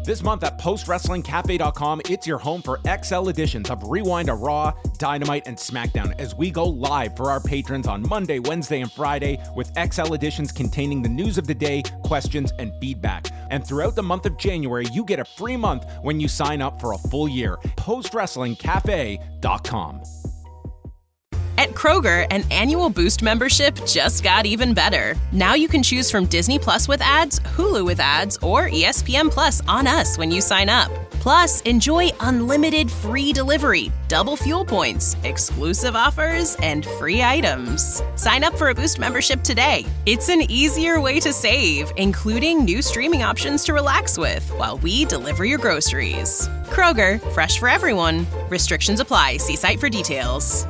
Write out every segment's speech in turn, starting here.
This month at postwrestlingcafe.com, it's your home for XL editions of Rewind to Raw, Dynamite, and SmackDown as we go live for our patrons on Monday, Wednesday, and Friday with XL editions containing the news of the day, questions, and feedback. And throughout the month of January, you get a free month when you sign up for a full year. postwrestlingcafe.com. At Kroger, an annual Boost membership just got even better. Now you can choose from Disney Plus with ads, Hulu with ads, or ESPN Plus on us when you sign up. Plus, enjoy unlimited free delivery, double fuel points, exclusive offers, and free items. Sign up for a Boost membership today. It's an easier way to save, including new streaming options to relax with while we deliver your groceries. Kroger, fresh for everyone. Restrictions apply. See site for details.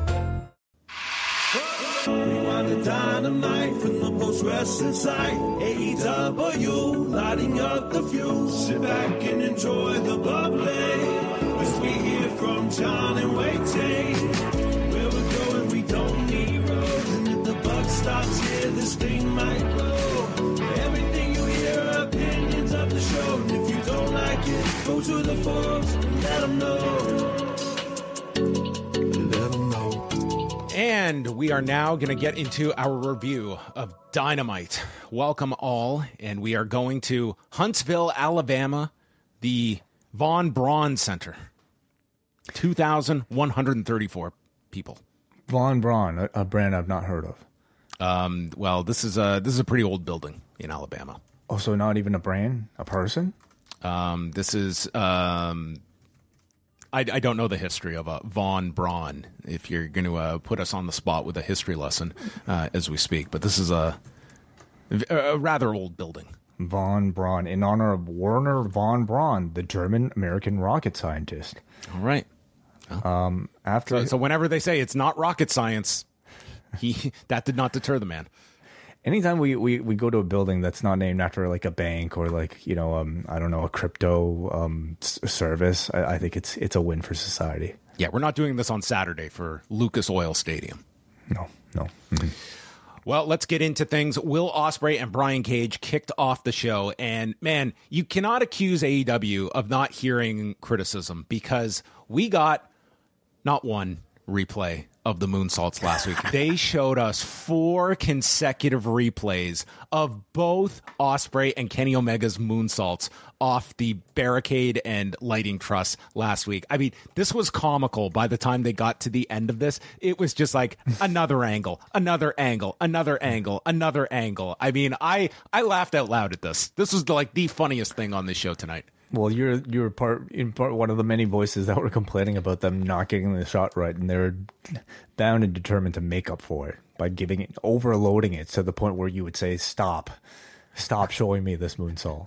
Rewind to Dynamite from the post-wrestling site. AEW, lighting up the fuse. Sit back and enjoy the bubbly as we hear from John and Wai-Ting. Where we're going, we don't need roads. And if the buck stops here, this thing might blow. Everything you hear are opinions of the show. And if you don't like it, go to the forums and let them know. And we are now going to get into our review of Dynamite. Welcome all, and we are going to Huntsville, Alabama, the Von Braun Center. 2,134 people. Von Braun, a brand I've not heard of. Well, this is a pretty old building in Alabama. Oh, so not even a brand, a person? This is I don't know the history of Von Braun, if you're going to put us on the spot with a history lesson as we speak. But this is a rather old building. Von Braun, in honor of Werner von Braun, the German-American rocket scientist. All right. Well, so whenever they say it's not rocket science, that did not deter the man. Anytime we go to a building that's not named after like a bank or like, I don't know, a crypto service, I think it's a win for society. Yeah, we're not doing this on Saturday for Lucas Oil Stadium. No. Mm-hmm. Well, let's get into things. Will Ospreay and Brian Cage kicked off the show, and man, you cannot accuse AEW of not hearing criticism because we got not one replay of the moonsaults last week. They showed us 4 consecutive replays of both Ospreay and Kenny Omega's moonsaults off the barricade and lighting truss last week. I mean, this was comical by the time they got to the end of this. It was just like another angle, another angle, another angle, another angle. I mean, I laughed out loud at this. This was like the funniest thing on this show tonight. Well, you're part one of the many voices that were complaining about them not getting the shot right, and they're bound and determined to make up for it by overloading it to the point where you would say, "Stop showing me this moonsault."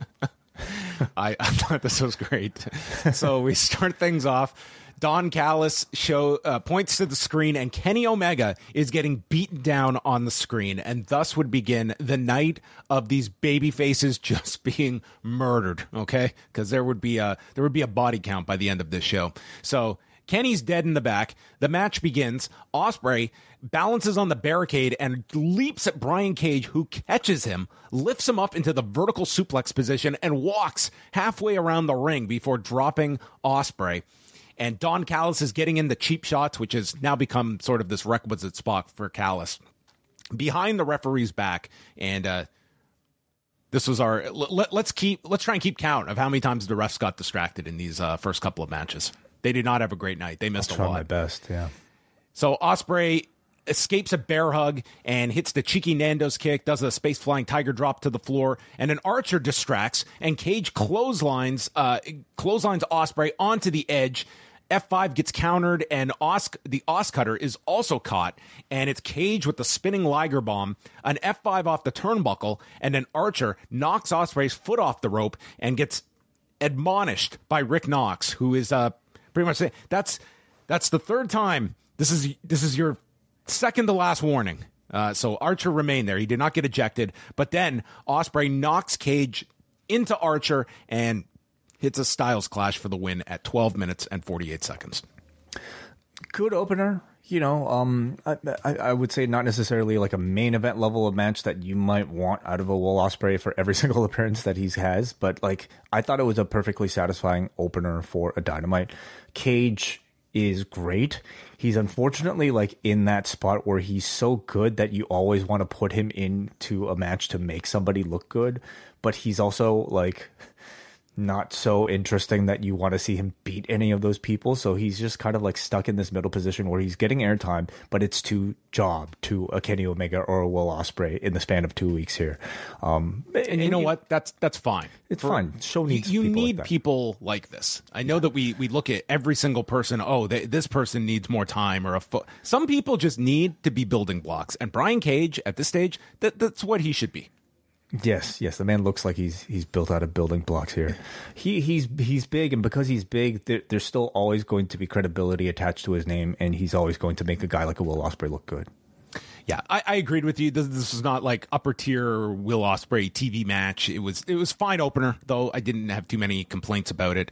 I thought this was great. So we start things off. Don Callis points to the screen, and Kenny Omega is getting beaten down on the screen, and thus would begin the night of these baby faces just being murdered. Okay, because there would be a body count by the end of this show. So Kenny's dead in the back. The match begins. Ospreay balances on the barricade and leaps at Brian Cage, who catches him, lifts him up into the vertical suplex position, and walks halfway around the ring before dropping Ospreay. And Don Callis is getting in the cheap shots, which has now become sort of this requisite spot for Callis behind the referee's back. And this was our let's try and keep count of how many times the refs got distracted in these first couple of matches. They did not have a great night. They missed a lot. I'll try my best, yeah. So Ospreay escapes a bear hug and hits the cheeky Nando's kick, does a space flying tiger drop to the floor, and an Archer distracts, and Cage clotheslines Ospreay onto the edge. F5 gets countered, and the Oscutter is also caught, and it's Cage with the spinning Liger Bomb, an F5 off the turnbuckle, and an Archer knocks Ospreay's foot off the rope and gets admonished by Rick Knox, who is pretty much saying, that's the third time. This is your second to last warning. So Archer remained there. He did not get ejected, but then Ospreay knocks Cage into Archer and hits a Styles Clash for the win at 12 minutes and 48 seconds. Good opener. I would say not necessarily like a main event level of match that you might want out of a Will Ospreay for every single appearance that he has, but like I thought it was a perfectly satisfying opener for a Dynamite. Cage is great. He's unfortunately like in that spot where he's so good that you always want to put him into a match to make somebody look good, but he's also like not so interesting that you want to see him beat any of those people. So he's just kind of like stuck in this middle position where he's getting airtime, but it's to job to a Kenny Omega or a Will Ospreay in the span of 2 weeks here. And you know what? That's fine. It's fine. Show needs you people need like that. people like this. I know that we look at every single person. Oh, this person needs more time or a foot. Some people just need to be building blocks. And Brian Cage at this stage, that's what he should be. Yes. The man looks like he's built out of building blocks here. He's big, and because he's big, there's still always going to be credibility attached to his name, and he's always going to make a guy like a Will Ospreay look good. Yeah, I agreed with you. This is not like upper tier Will Ospreay TV match. It was fine opener, though. I didn't have too many complaints about it.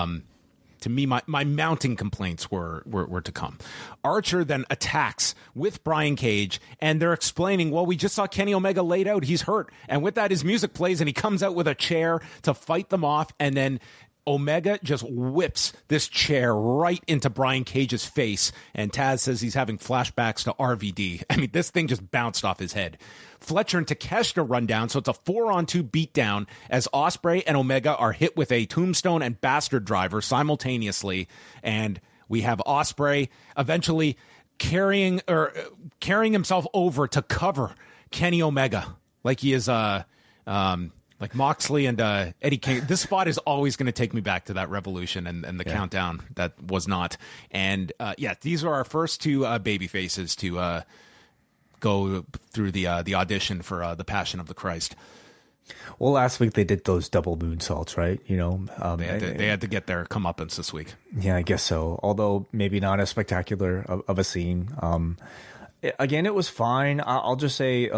To me, my mounting complaints were to come. Archer then attacks with Brian Cage, and they're explaining, well, we just saw Kenny Omega laid out. He's hurt. And with that, his music plays, and he comes out with a chair to fight them off, and then Omega just whips this chair right into Brian Cage's face, and Taz says he's having flashbacks to RVD. I mean, this thing just bounced off his head. Fletcher and Takeshita run down, so it's a 4-on-2 beatdown as Ospreay and Omega are hit with a tombstone and bastard driver simultaneously, and we have Ospreay eventually carrying himself over to cover Kenny Omega like he is like Moxley and Eddie King. This spot is always going to take me back to that Revolution and the countdown that was not. And these are our first two baby faces to go through the audition for the Passion of the Christ. Well, last week they did those double moonsaults, right? They had to get their comeuppance this week. Yeah, I guess so. Although maybe not as spectacular of a scene. Again, it was fine. I'll just say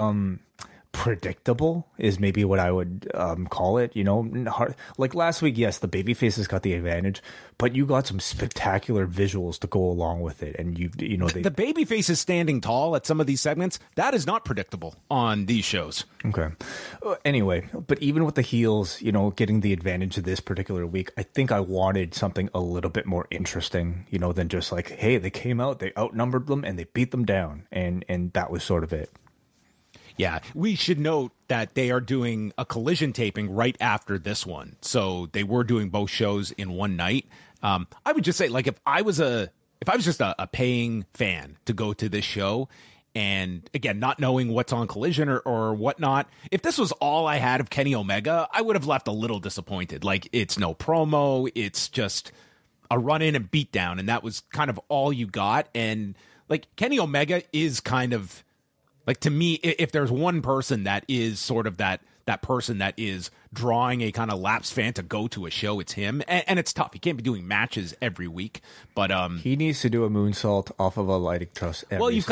predictable is maybe what I would call it. Like last week, yes, the baby faces got the advantage, but you got some spectacular visuals to go along with it, and the baby faces standing tall at some of these segments. That is not predictable on these shows. Okay. Anyway, but even with the heels, getting the advantage of this particular week, I think I wanted something a little bit more interesting, than just like, hey, they came out, they outnumbered them, and they beat them down, and that was sort of it. Yeah, we should note that they are doing a Collision taping right after this one. So they were doing both shows in one night. I would just say, like, if I was just a paying fan to go to this show, and again, not knowing what's on Collision or whatnot, if this was all I had of Kenny Omega, I would have left a little disappointed. Like, it's no promo, it's just a run in and beat down, and that was kind of all you got. And like, Kenny Omega is kind of, like, to me, if there's one person that is sort of that person that is drawing a kind of lapsed fan to go to a show, it's him. And it's tough. He can't be doing matches every week, but he needs to do a moonsault off of a lighting truss. Well, you've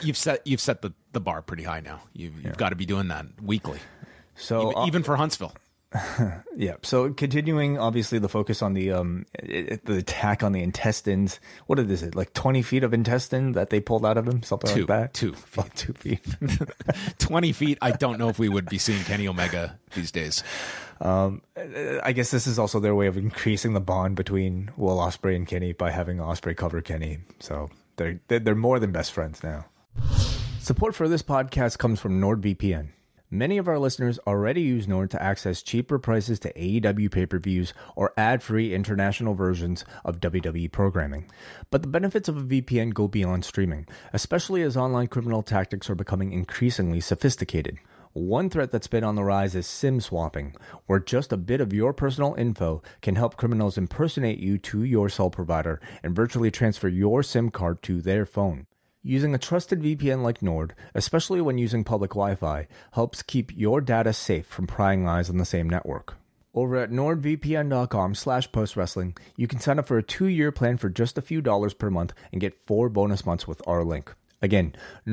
set the bar pretty high now. You've got to be doing that weekly. So even for Huntsville. Yeah. So continuing, obviously, the focus on the attack on the intestines. What is it? Like 20 feet of intestine that they pulled out of him, something like that. 2 feet. Oh, 2 feet. 20 feet. I don't know if we would be seeing Kenny Omega these days. I guess this is also their way of increasing the bond between Will Ospreay and Kenny by having Ospreay cover Kenny. So they're more than best friends now. Support for this podcast comes from NordVPN. Many of our listeners already use Nord to access cheaper prices to AEW pay-per-views or ad-free international versions of WWE programming. But the benefits of a VPN go beyond streaming, especially as online criminal tactics are becoming increasingly sophisticated. One threat that's been on the rise is SIM swapping, where just a bit of your personal info can help criminals impersonate you to your cell provider and virtually transfer your SIM card to their phone. Using a trusted VPN like Nord, especially when using public Wi-Fi, helps keep your data safe from prying eyes on the same network. Over at nordvpn.com/postwrestling, you can sign up for a 2-year plan for just a few dollars per month and get 4 bonus months with our link. Again,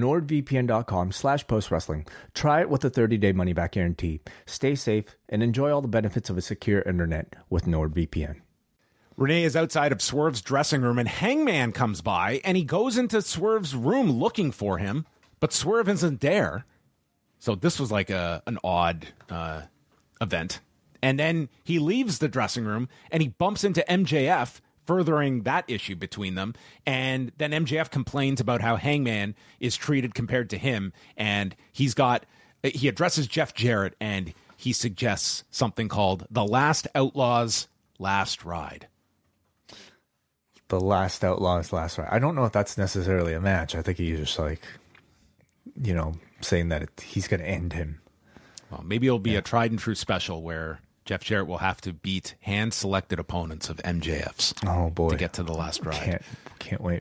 nordvpn.com/postwrestling. Try it with a 30-day money-back guarantee. Stay safe and enjoy all the benefits of a secure internet with NordVPN. Renee is outside of Swerve's dressing room, and Hangman comes by, and he goes into Swerve's room looking for him, but Swerve isn't there. So this was like an odd event. And then he leaves the dressing room, and he bumps into MJF, furthering that issue between them. And then MJF complains about how Hangman is treated compared to him, and he addresses Jeff Jarrett, and he suggests something called The Last Outlaw's Last Ride. The Last Outlaw's Last Ride. I don't know if that's necessarily a match. I think he's just like, saying that he's going to end him. Well, maybe it'll be a tried and true special where Jeff Jarrett will have to beat hand-selected opponents of MJF's. Oh boy, to get to the last ride. Can't wait.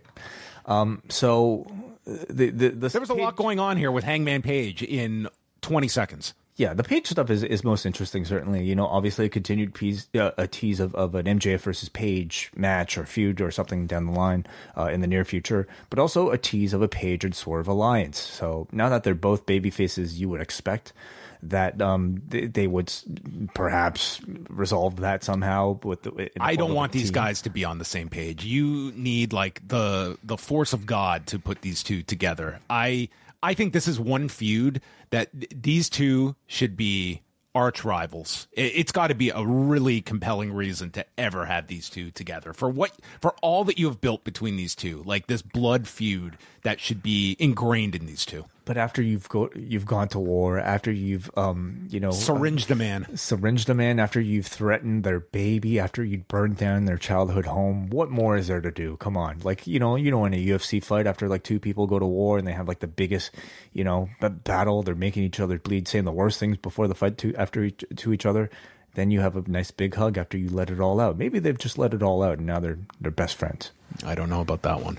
So there was a lot going on here with Hangman Page in 20 seconds. Yeah, the Page stuff is most interesting, certainly. Obviously a continued tease of an MJF versus Page match or feud or something down the line in the near future, but also a tease of a Page and Swerve alliance. So now that they're both baby faces, you would expect that they would perhaps resolve that somehow. I don't want these guys to be on the same page. You need like the force of God to put these two together. I think this is one feud that these two should be arch rivals. It's got to be a really compelling reason to ever have these two together for all that you have built between these two, like this blood feud that should be ingrained in these two. But after you've gone to war, after you've syringed a man, after you've threatened their baby, after you'd burned down their childhood home, what more is there to do? Come on, like in a UFC fight, after like two people go to war and they have like the biggest battle, they're making each other bleed, saying the worst things before the fight to each other. Then you have a nice big hug after you let it all out. Maybe they've just let it all out and now they're best friends. I don't know about that one.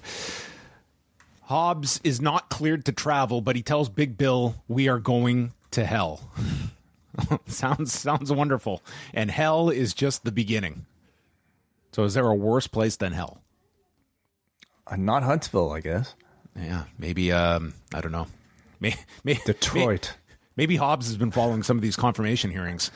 Hobbs is not cleared to travel, but he tells Big Bill, "We are going to hell." Sounds wonderful. And hell is just the beginning. So is there a worse place than hell? Not Huntsville, I guess. Yeah, maybe, I don't know. Maybe Detroit. Maybe Hobbs has been following some of these confirmation hearings.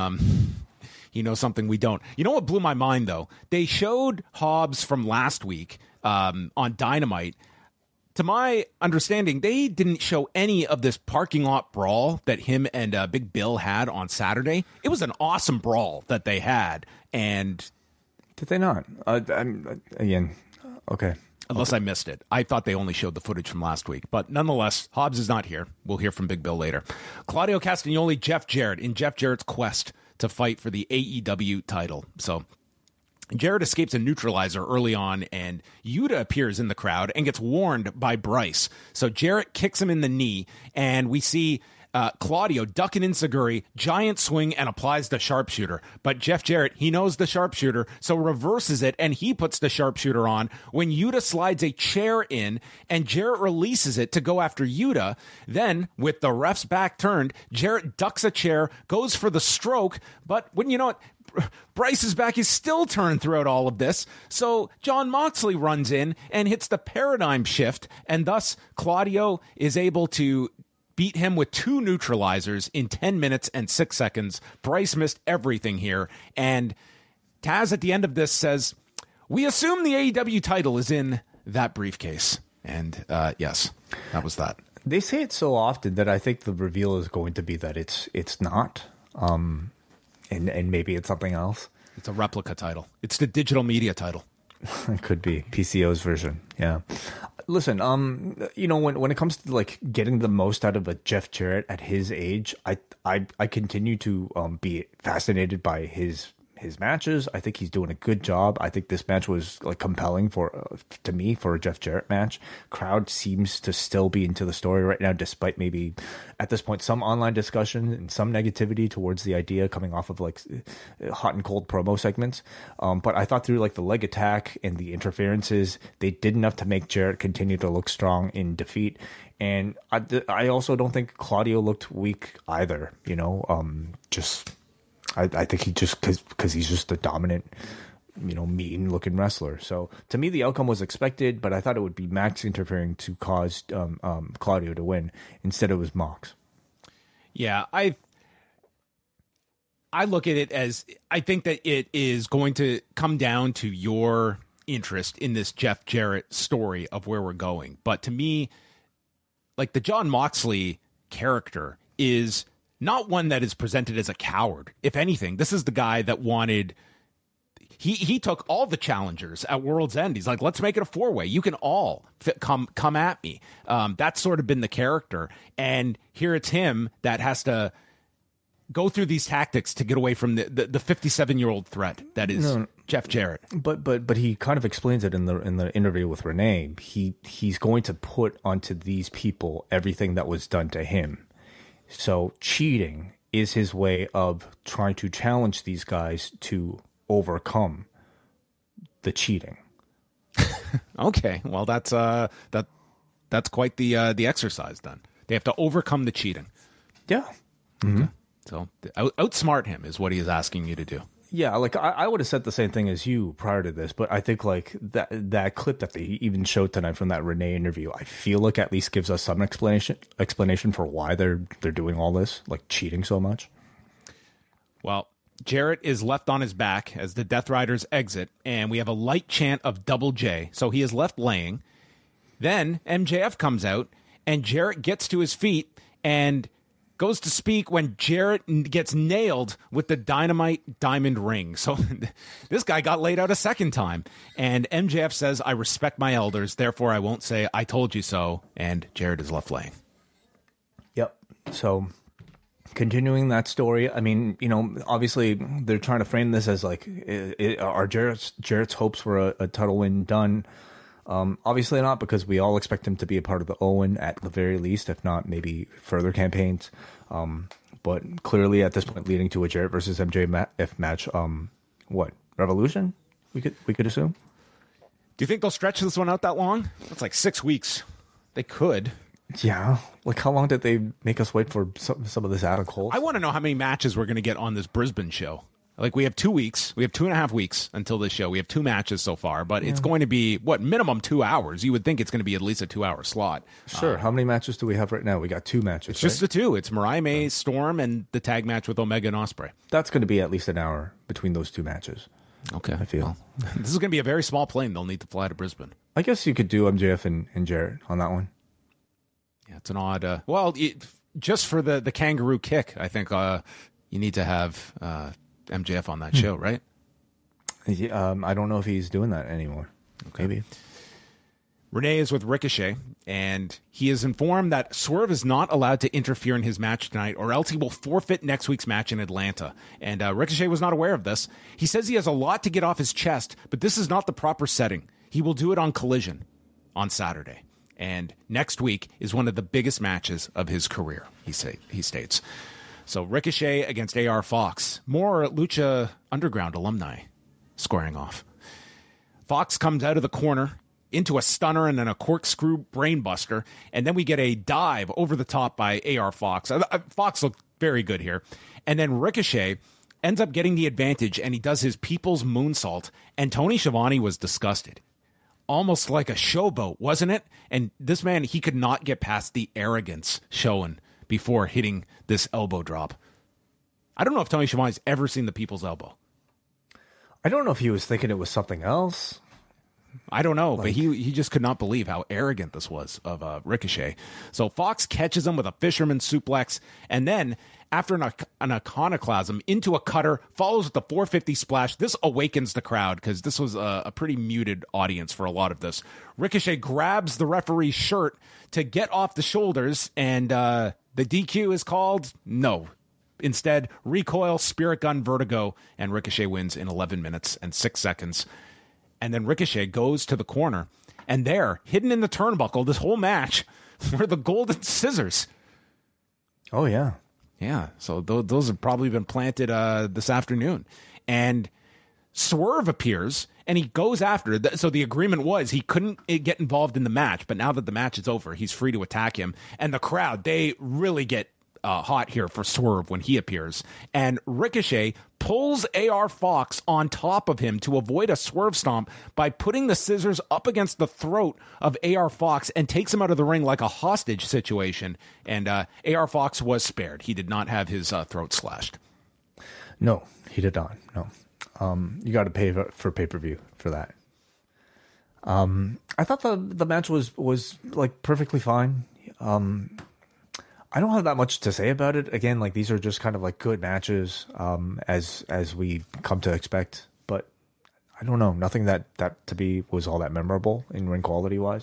He knows something we don't. You know what blew my mind, though? They showed Hobbs from last week on Dynamite. To my understanding, they didn't show any of this parking lot brawl that him and Big Bill had on Saturday. It was an awesome brawl that they had. And did they not? Again, okay. Unless I missed it. I thought they only showed the footage from last week. But nonetheless, Hobbs is not here. We'll hear from Big Bill later. Claudio Castagnoli, Jeff Jarrett, in Jeff Jarrett's quest to fight for the AEW title. So Jarrett escapes a neutralizer early on, and Yuta appears in the crowd and gets warned by Bryce. So Jarrett kicks him in the knee, and we see Claudio duck an enziguri, giant swing, and applies the sharpshooter. But Jeff Jarrett, he knows the sharpshooter, so reverses it, and he puts the sharpshooter on when Yuta slides a chair in, and Jarrett releases it to go after Yuta. Then, with the ref's back turned, Jarrett ducks a chair, goes for the stroke, but wouldn't you know it, Bryce's back is still turned throughout all of this. So Jon Moxley runs in and hits the paradigm shift, and thus Claudio is able to beat him with two neutralizers in 10 minutes and 6 seconds. Bryce missed everything here. And Taz at the end of this says, "We assume the AEW title is in that briefcase." And yes, that was that. They say it so often that I think the reveal is going to be that it's not. And maybe it's something else. It's a replica title. It's the digital media title. It could be PCO's version. Yeah. Listen, when it comes to like getting the most out of a Jeff Jarrett at his age, I continue to be fascinated by his matches. I think he's doing a good job. I think this match was like compelling to me for a Jeff Jarrett match. Crowd seems to still be into the story right now, despite maybe at this point some online discussion and some negativity towards the idea coming off of like hot and cold promo segments. But I thought through like the leg attack and the interferences, they did enough to make Jarrett continue to look strong in defeat. And I also don't think Claudio looked weak either. I think he just because he's just a dominant, mean looking wrestler. So to me, the outcome was expected, but I thought it would be Max interfering to cause Claudio to win. Instead, it was Mox. Yeah, I look at it as, I think that it is going to come down to your interest in this Jeff Jarrett story of where we're going. But to me, like, the Jon Moxley character is not one that is presented as a coward. If anything, this is the guy that wanted... He took all the challengers at World's End. He's like, let's make it a 4-way. You can all come at me. That's sort of been the character. And here it's him that has to go through these tactics to get away from the 57-year-old threat that is Jeff Jarrett. But he kind of explains it in the interview with Renee. He's going to put onto these people everything that was done to him. So cheating is his way of trying to challenge these guys to overcome the cheating. Okay, well, that's quite the exercise. Then they have to overcome the cheating. Yeah. Mm-hmm. Okay. So outsmart him is what he is asking you to do. Yeah, like I would have said the same thing as you prior to this, but I think like that clip that they even showed tonight from that Renee interview, I feel like at least gives us some explanation for why they're doing all this, like cheating so much. Well, Jarrett is left on his back as the Death Riders exit, and we have a light chant of Double J. So he is left laying. Then MJF comes out, and Jarrett gets to his feet and goes to speak when Jarrett gets nailed with the dynamite diamond ring. So this guy got laid out a second time. And MJF says, I respect my elders, therefore I won't say I told you so. And Jarrett is left laying. Yep. So... continuing that story, I mean, you know, obviously they're trying to frame this as like, are Jarrett's hopes for a title win done? Obviously not, because we all expect him to be a part of the Owen at the very least, if not maybe further campaigns. But clearly at this point, leading to a Jarrett versus MJF match. What, Revolution? We could assume. Do you think they'll stretch this one out that long? It's like 6 weeks. They could. Yeah, like how long did they make us wait for some of this Adam Cole? I want to know how many matches we're going to get on this Brisbane show. Like, we have 2 weeks. We have 2.5 weeks until this show. We have 2 matches so far, but it's going to be, what, minimum 2 hours. You would think it's going to be at least a 2-hour slot. Sure. How many matches do we have right now? We got 2 matches. It's just the 2. It's Mariah May, Storm, and the tag match with Omega and Ospreay. That's going to be at least an hour between those 2 matches. Okay. I feel. Well, this is going to be a very small plane. They'll need to fly to Brisbane. I guess you could do MJF and Jarrett on that one. Yeah, it's an odd... just for the kangaroo kick, I think you need to have MJF on that show, right? Yeah, I don't know if he's doing that anymore. Okay. Maybe. Renee is with Ricochet, and he is informed that Swerve is not allowed to interfere in his match tonight, or else he will forfeit next week's match in Atlanta. And Ricochet was not aware of this. He says he has a lot to get off his chest, but this is not the proper setting. He will do it on Collision on Saturday. And next week is one of the biggest matches of his career, he states. So Ricochet against AR Fox. More Lucha Underground alumni squaring off. Fox comes out of the corner into a stunner and then a corkscrew brainbuster. And then we get a dive over the top by AR Fox. Fox looked very good here. And then Ricochet ends up getting the advantage, and he does his people's moonsault. And Tony Schiavone was disgusted. Almost like a showboat, wasn't it? And this man, he could not get past the arrogance shown before hitting this elbow drop. I don't know if Tony Schiavone's ever seen the people's elbow. I don't know if he was thinking it was something else. I don't know, but he just could not believe how arrogant this was of Ricochet. So Fox catches him with a fisherman suplex, and then after an iconoclasm into a cutter, follows with the 450 splash. This awakens the crowd because this was a pretty muted audience for a lot of this. Ricochet grabs the referee's shirt to get off the shoulders, and the DQ is called? No. Instead, recoil, spirit gun, vertigo, and Ricochet wins in 11 minutes and 6 seconds. And then Ricochet goes to the corner, and there, hidden in the turnbuckle, this whole match, were the golden scissors. Oh, yeah. Yeah, so those have probably been planted this afternoon. And Swerve appears, and he goes after. So the agreement was he couldn't get involved in the match, but now that the match is over, he's free to attack him. And the crowd, they really get hot here for Swerve when he appears. And Ricochet pulls AR Fox on top of him to avoid a Swerve stomp by putting the scissors up against the throat of AR Fox and takes him out of the ring like a hostage situation. And AR Fox was spared. He did not have his throat slashed. No, he did not. No. You got to pay for pay-per-view for that. I thought the match was like perfectly fine. I don't have that much to say about it. Again, like these are just kind of like good matches, as we come to expect. But I don't know, nothing that to be was all that memorable in ring quality wise.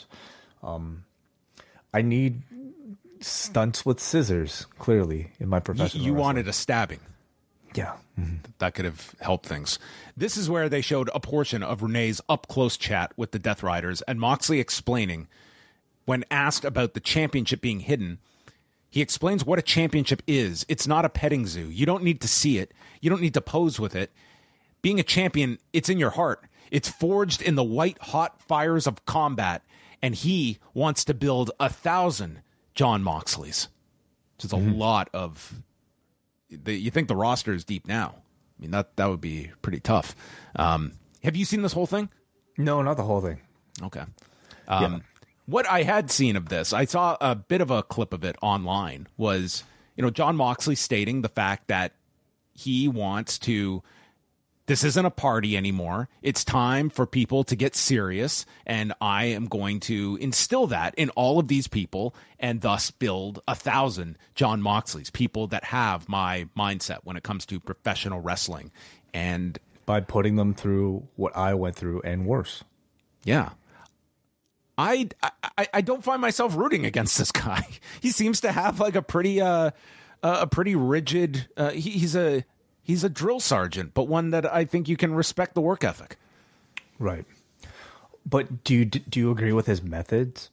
I need stunts with scissors, clearly, in my professional. You wrestling. wanted a stabbing. Yeah. Mm-hmm. That could have helped things. This is where they showed a portion of Renee's up-close chat with the Death Riders, and Moxley explaining, when asked about the championship being hidden, he explains what a championship is. It's not a petting zoo. You don't need to see it. You don't need to pose with it. Being a champion, it's in your heart. It's forged in the white-hot fires of combat, and he wants to build 1,000 Jon Moxleys. Which is a lot of... You think the roster is deep now. I mean, that would be pretty tough. Have you seen this whole thing? No, not the whole thing. Okay. Yeah. What I had seen of this, I saw a bit of a clip of it online, was, Jon Moxley stating the fact that he wants to, this isn't a party anymore. It's time for people to get serious, and I am going to instill that in all of these people and thus build 1,000 Jon Moxleys, people that have my mindset when it comes to professional wrestling. And by putting them through what I went through and worse. Yeah. I don't find myself rooting against this guy. He seems to have like a pretty rigid. He's a drill sergeant, but one that I think you can respect the work ethic. Right. But do you agree with his methods?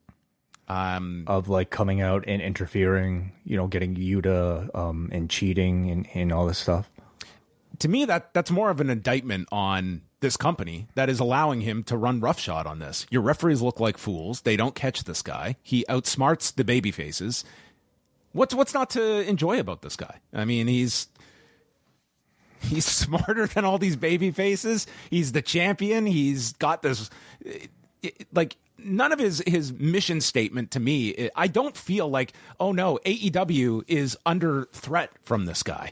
Of like coming out and interfering, getting Yuta and cheating and all this stuff. To me, that's more of an indictment on this company that is allowing him to run roughshod on this. Your referees look like fools. They don't catch this guy. He outsmarts the baby faces. What's not to enjoy about this guy? I mean, he's smarter than all these baby faces. He's the champion. He's got this, none of his mission statement to me. I don't feel like, oh no, AEW is under threat from this guy.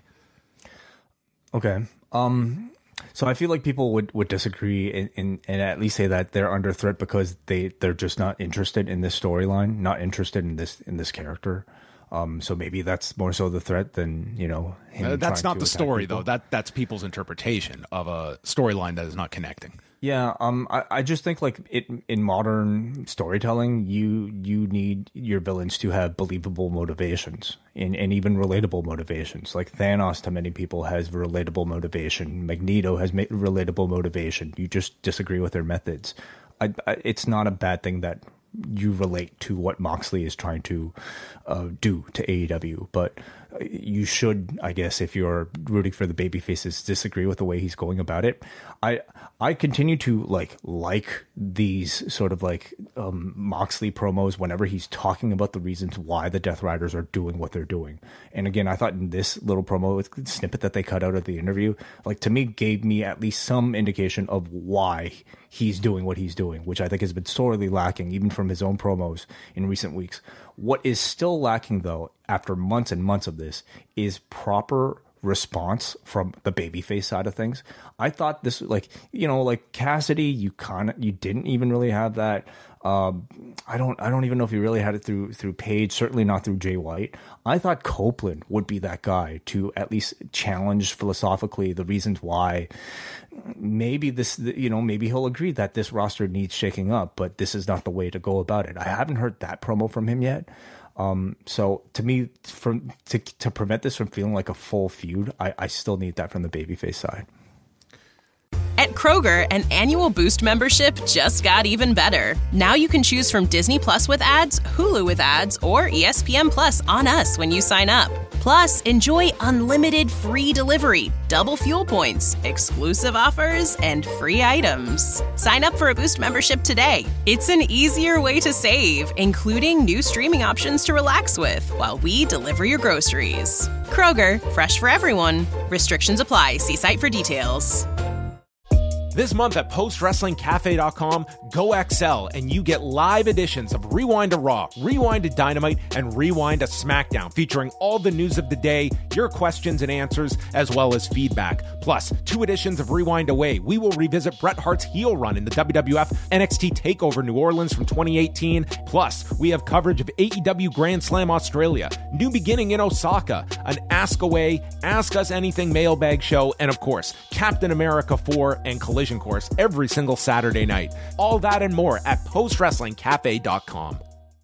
Okay. So I feel like people would disagree and at least say that they're under threat because they're just not interested in this storyline, not interested in this character. So maybe that's more so the threat than, him that's not the story people. though. That's people's interpretation of a storyline that is not connecting. Yeah, I just think like in modern storytelling, you need your villains to have believable motivations and even relatable motivations. Like Thanos, to many people, has relatable motivation. Magneto has relatable motivation. You just disagree with their methods. It's not a bad thing that you relate to what Moxley is trying to do to AEW, but you should, I guess, if you're rooting for the babyfaces, disagree with the way he's going about it. I continue to like these sort of like Moxley promos whenever he's talking about the reasons why the Death Riders are doing what they're doing. And again, I thought in this little promo snippet that they cut out of the interview, like to me gave me at least some indication of why he's doing what he's doing, which I think has been sorely lacking even from his own promos in recent weeks. What is still lacking though, after months and months of this, is proper response from the babyface side of things. I thought this, like Cassidy, you didn't even really have that. I don't even know if you really had it through Paige, certainly not through Jay White. I thought Copeland would be that guy to at least challenge philosophically the reasons why. Maybe maybe he'll agree that this roster needs shaking up, but this is not the way to go about it. I haven't heard that promo from him yet. So to me, to prevent this from feeling like a full feud, I still need that from the babyface side. At Kroger, an annual Boost membership just got even better. Now you can choose from Disney Plus with ads, Hulu with ads, or ESPN Plus on us when you sign up. Plus, enjoy unlimited free delivery, double fuel points, exclusive offers, and free items. Sign up for a Boost membership today. It's an easier way to save, including new streaming options to relax with while we deliver your groceries. Kroger, fresh for everyone. Restrictions apply. See site for details. This month at postwrestlingcafe.com, go XL and you get live editions of Rewind to Raw, Rewind to Dynamite, and Rewind to SmackDown, featuring all the news of the day, your questions and answers, as well as feedback. Plus, 2 editions of Rewind Away. We will revisit Bret Hart's heel run in the WWF NXT TakeOver New Orleans from 2018. Plus, we have coverage of AEW Grand Slam Australia, New Beginning in Osaka, an Ask Away, Ask Us Anything mailbag show, and of course, Captain America 4 and Collision Course every single Saturday night. All that and more at postwrestlingcafe.com.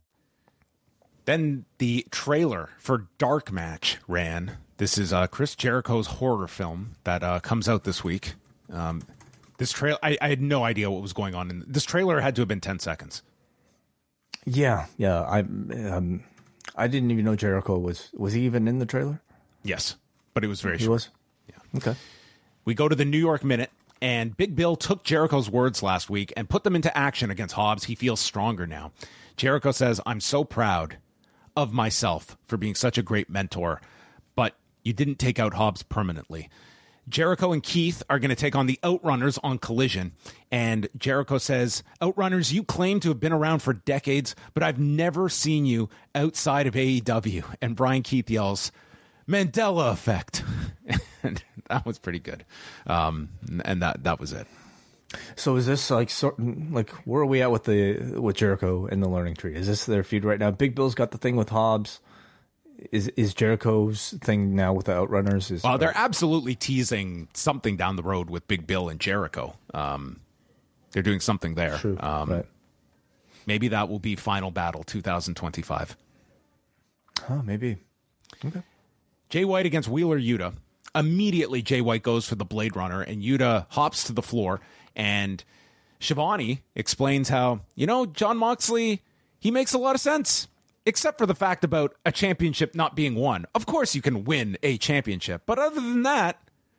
Then the trailer for Dark Match ran. This is Chris Jericho's horror film that comes out this week. This trailer, I had no idea what was going on. This trailer had to have been 10 seconds. Yeah. I didn't even know Jericho was he even in the trailer? Yes, but it was very He short. was? Yeah. Okay. We go to the New York Minute, and Big Bill took Jericho's words last week and put them into action against Hobbs. He feels stronger now. Jericho says, "I'm so proud of myself for being such a great mentor, but you didn't take out Hobbs permanently." Jericho and Keith are going to take on the Outrunners on Collision. And Jericho says, "Outrunners, you claim to have been around for decades, but I've never seen you outside of AEW." And Brian Keith yells, "Mandela effect." And that was pretty good. And that was it. So is this like where are we at with Jericho and the Learning Tree? Is this their feud right now? Big Bill's got the thing with Hobbs. Is Jericho's thing now with the Outrunners? They're absolutely teasing something down the road with Big Bill and Jericho. They're doing something there. True. Right. Maybe that will be Final Battle 2025. Oh, maybe. Okay. Jay White against Wheeler Yuta. Immediately, Jay White goes for the Blade Runner, and Yuta hops to the floor. And Shivani explains how, Jon Moxley, he makes a lot of sense, except for the fact about a championship not being won. Of course, you can win a championship, but other than that,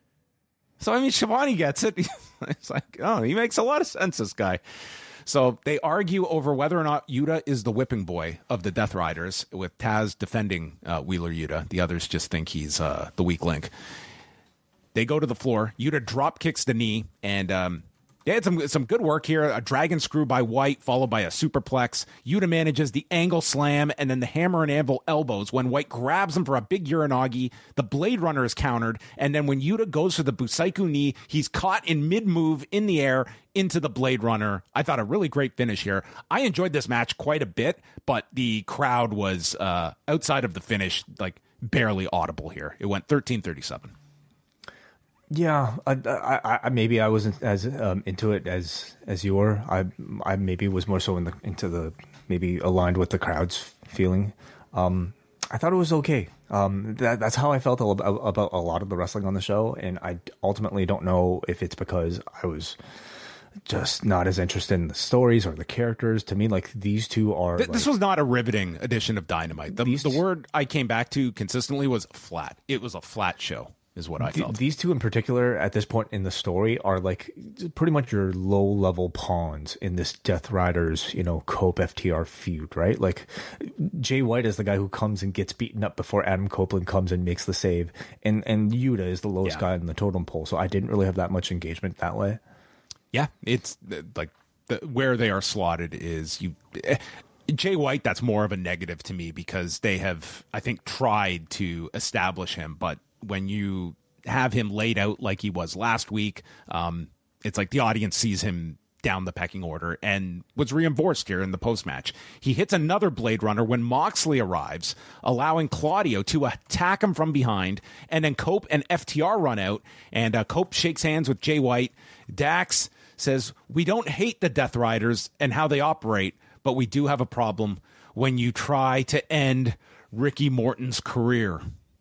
Shivani gets it. It's like, oh, he makes a lot of sense, this guy. So they argue over whether or not Yuta is the whipping boy of the Death Riders, with Taz defending Wheeler Yuta. The others just think he's the weak link. They go to the floor. Yuta drop kicks the knee, and they had some good work here. A dragon screw by White, followed by a superplex. Yuta manages the angle slam, and then the hammer and anvil elbows. When White grabs him for a big Uranagi, the Blade Runner is countered, and then when Yuta goes for the Busaiku knee, he's caught in mid-move in the air into the Blade Runner. I thought a really great finish here. I enjoyed this match quite a bit, but the crowd was, outside of the finish, barely audible here. It went 13:37. Yeah, I maybe I wasn't as into it as you were. I maybe was more so into the maybe aligned with the crowd's feeling. I thought it was okay. That's how I felt about a lot of the wrestling on the show, and I ultimately don't know if it's because I was just not as interested in the stories or the characters. To me, these two are. This was not a riveting edition of Dynamite. The word I came back to consistently was flat. It was a flat show, is what I felt. These two in particular, at this point in the story, are pretty much your low-level pawns in this Death Riders, Cope FTR feud, right? Jay White is the guy who comes and gets beaten up before Adam Copeland comes and makes the save, and Yuta is the lowest guy in the totem pole. So I didn't really have that much engagement that way. Yeah, it's where they are slotted is Jay White. That's more of a negative to me because they have, I think, tried to establish him, but when you have him laid out like he was last week, it's like the audience sees him down the pecking order, and was reinforced here in the post-match. He hits another Blade Runner when Moxley arrives, allowing Claudio to attack him from behind, and then Cope and FTR run out, and Cope shakes hands with Jay White. Dax says, "We don't hate the Death Riders and how they operate, but we do have a problem when you try to end Ricky Morton's career."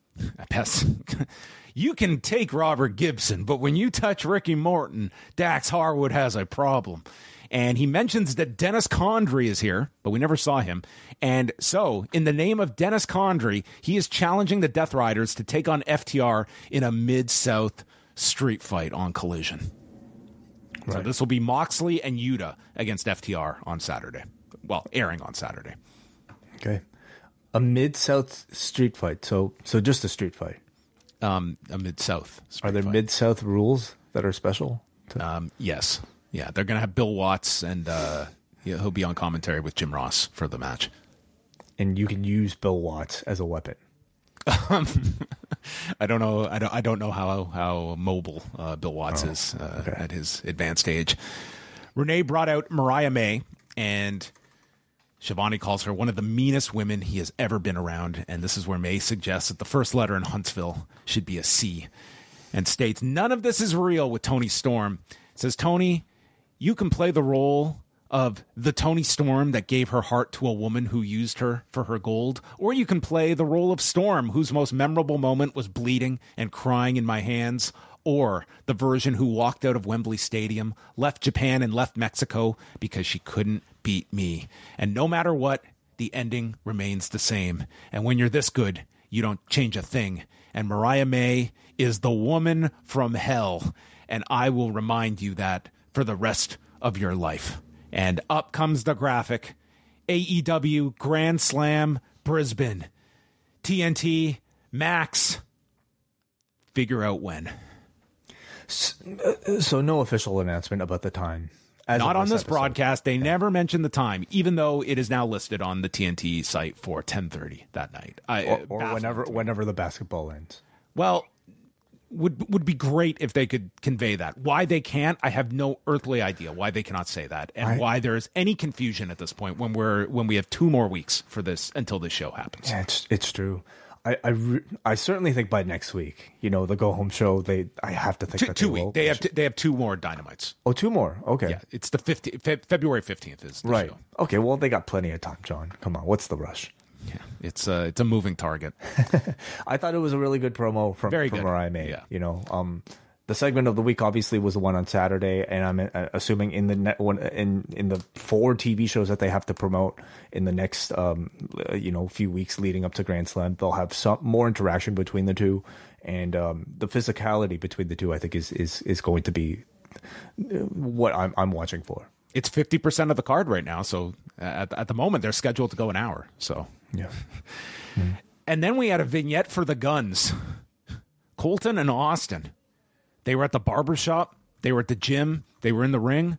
You can take Robert Gibson, but when you touch Ricky Morton, Dax Harwood has a problem. And he mentions that Dennis Condrey is here, but we never saw him. And so, in the name of Dennis Condrey, he is challenging the Death Riders to take on FTR in a Mid-South street fight on Collision. Right. So this will be Moxley and Yuta against FTR on Saturday. Well, airing on Saturday. Okay. A Mid-South street fight. So just a street fight. A Mid-South street fight. Are there fight. Mid-South rules that are special Yes. Yeah, they're going to have Bill Watts, and he'll be on commentary with Jim Ross for the match. And you can use Bill Watts as a weapon. I don't know. I don't know how mobile Bill Watts is at his advanced age. Renee brought out Mariah May, and Schiavone calls her one of the meanest women he has ever been around. And this is where May suggests that the first letter in Huntsville should be a C, and states none of this is real with Toni Storm. Says, Toni, you can play the role of the Toni Storm that gave her heart to a woman who used her for her gold, or you can play the role of Storm, whose most memorable moment was bleeding and crying in my hands, or the version who walked out of Wembley Stadium, left Japan and left Mexico because she couldn't beat me. And no matter what, the ending remains the same. And when you're this good, you don't change a thing. And Mariah May is the woman from hell. And I will remind you that for the rest of your life. And up comes the graphic. AEW Grand Slam Brisbane. TNT Max. Figure out when. So no official announcement about the time. Not on this broadcast. They never mentioned the time, even though it is now listed on the TNT site for 10:30 that night. Or whenever the basketball ends. Well, would be great if they could convey that. Why they can't, I have no earthly idea why they cannot say that, and why there is any confusion at this point when we have 2 more weeks for this until this show happens. Yeah, it's true. I certainly think by next week, the go home show, I have to think that 2 weeks. They have 2 more Dynamites. Oh, 2 more. Okay. Yeah, it's the February 15th is the right. show. Okay, well they got plenty of time, John. Come on, what's the rush? Yeah, it's a moving target. I thought it was a really good promo from Mariah May. Yeah. The segment of the week obviously was the one on Saturday, and I'm assuming in the 4 TV shows that they have to promote in the next few weeks leading up to Grand Slam, they'll have some more interaction between the two, and the physicality between the two I think is going to be what I'm watching for. It's 50% of the card right now, so at the moment they're scheduled to go an hour. So yeah. And then we had a vignette for the Guns, Colton and Austin. They were at the barbershop. They were at the gym. They were in the ring.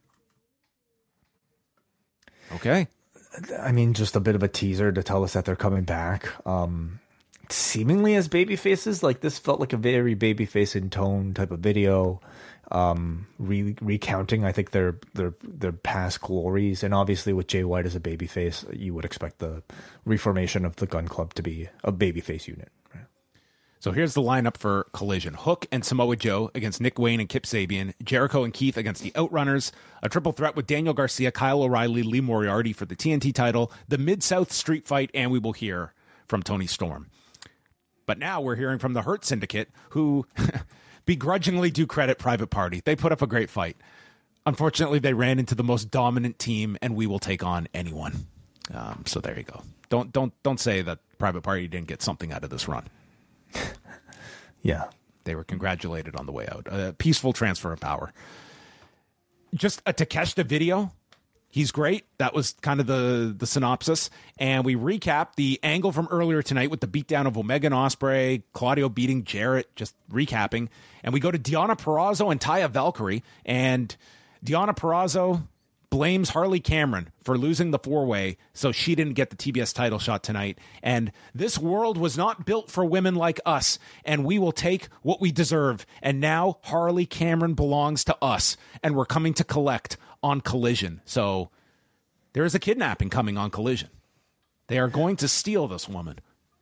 Okay. I mean, just a bit of a teaser to tell us that they're coming back. Seemingly as baby faces. Like, this felt like a very babyface in tone type of video. Recounting, I think, their past glories. And obviously with Jay White as a babyface, you would expect the reformation of the Gun Club to be a babyface unit. So here's the lineup for Collision. Hook and Samoa Joe against Nick Wayne and Kip Sabian. Jericho and Keith against the Outrunners. A triple threat with Daniel Garcia, Kyle O'Reilly, Lee Moriarty for the TNT title. The Mid-South Street Fight, and we will hear from Toni Storm. But now we're hearing from the Hurt Syndicate, who begrudgingly do credit Private Party. They put up a great fight. Unfortunately, they ran into the most dominant team, and we will take on anyone. So there you go. Don't say that Private Party didn't get something out of this run. Yeah. They were congratulated on the way out. A peaceful transfer of power. Just a Takeshita video. He's great. That was kind of the synopsis. And we recap the angle from earlier tonight with the beatdown of Omega and Ospreay, Claudio beating Jarrett, just recapping. And we go to Deonna Purrazzo and Taya Valkyrie. And Deonna Purrazzo blames Harley Cameron for losing the 4-way, so she didn't get the TBS title shot tonight. And this world was not built for women like us, and we will take what we deserve. And now Harley Cameron belongs to us, and we're coming to collect on Collision. So there is a kidnapping coming on Collision. They are going to steal this woman.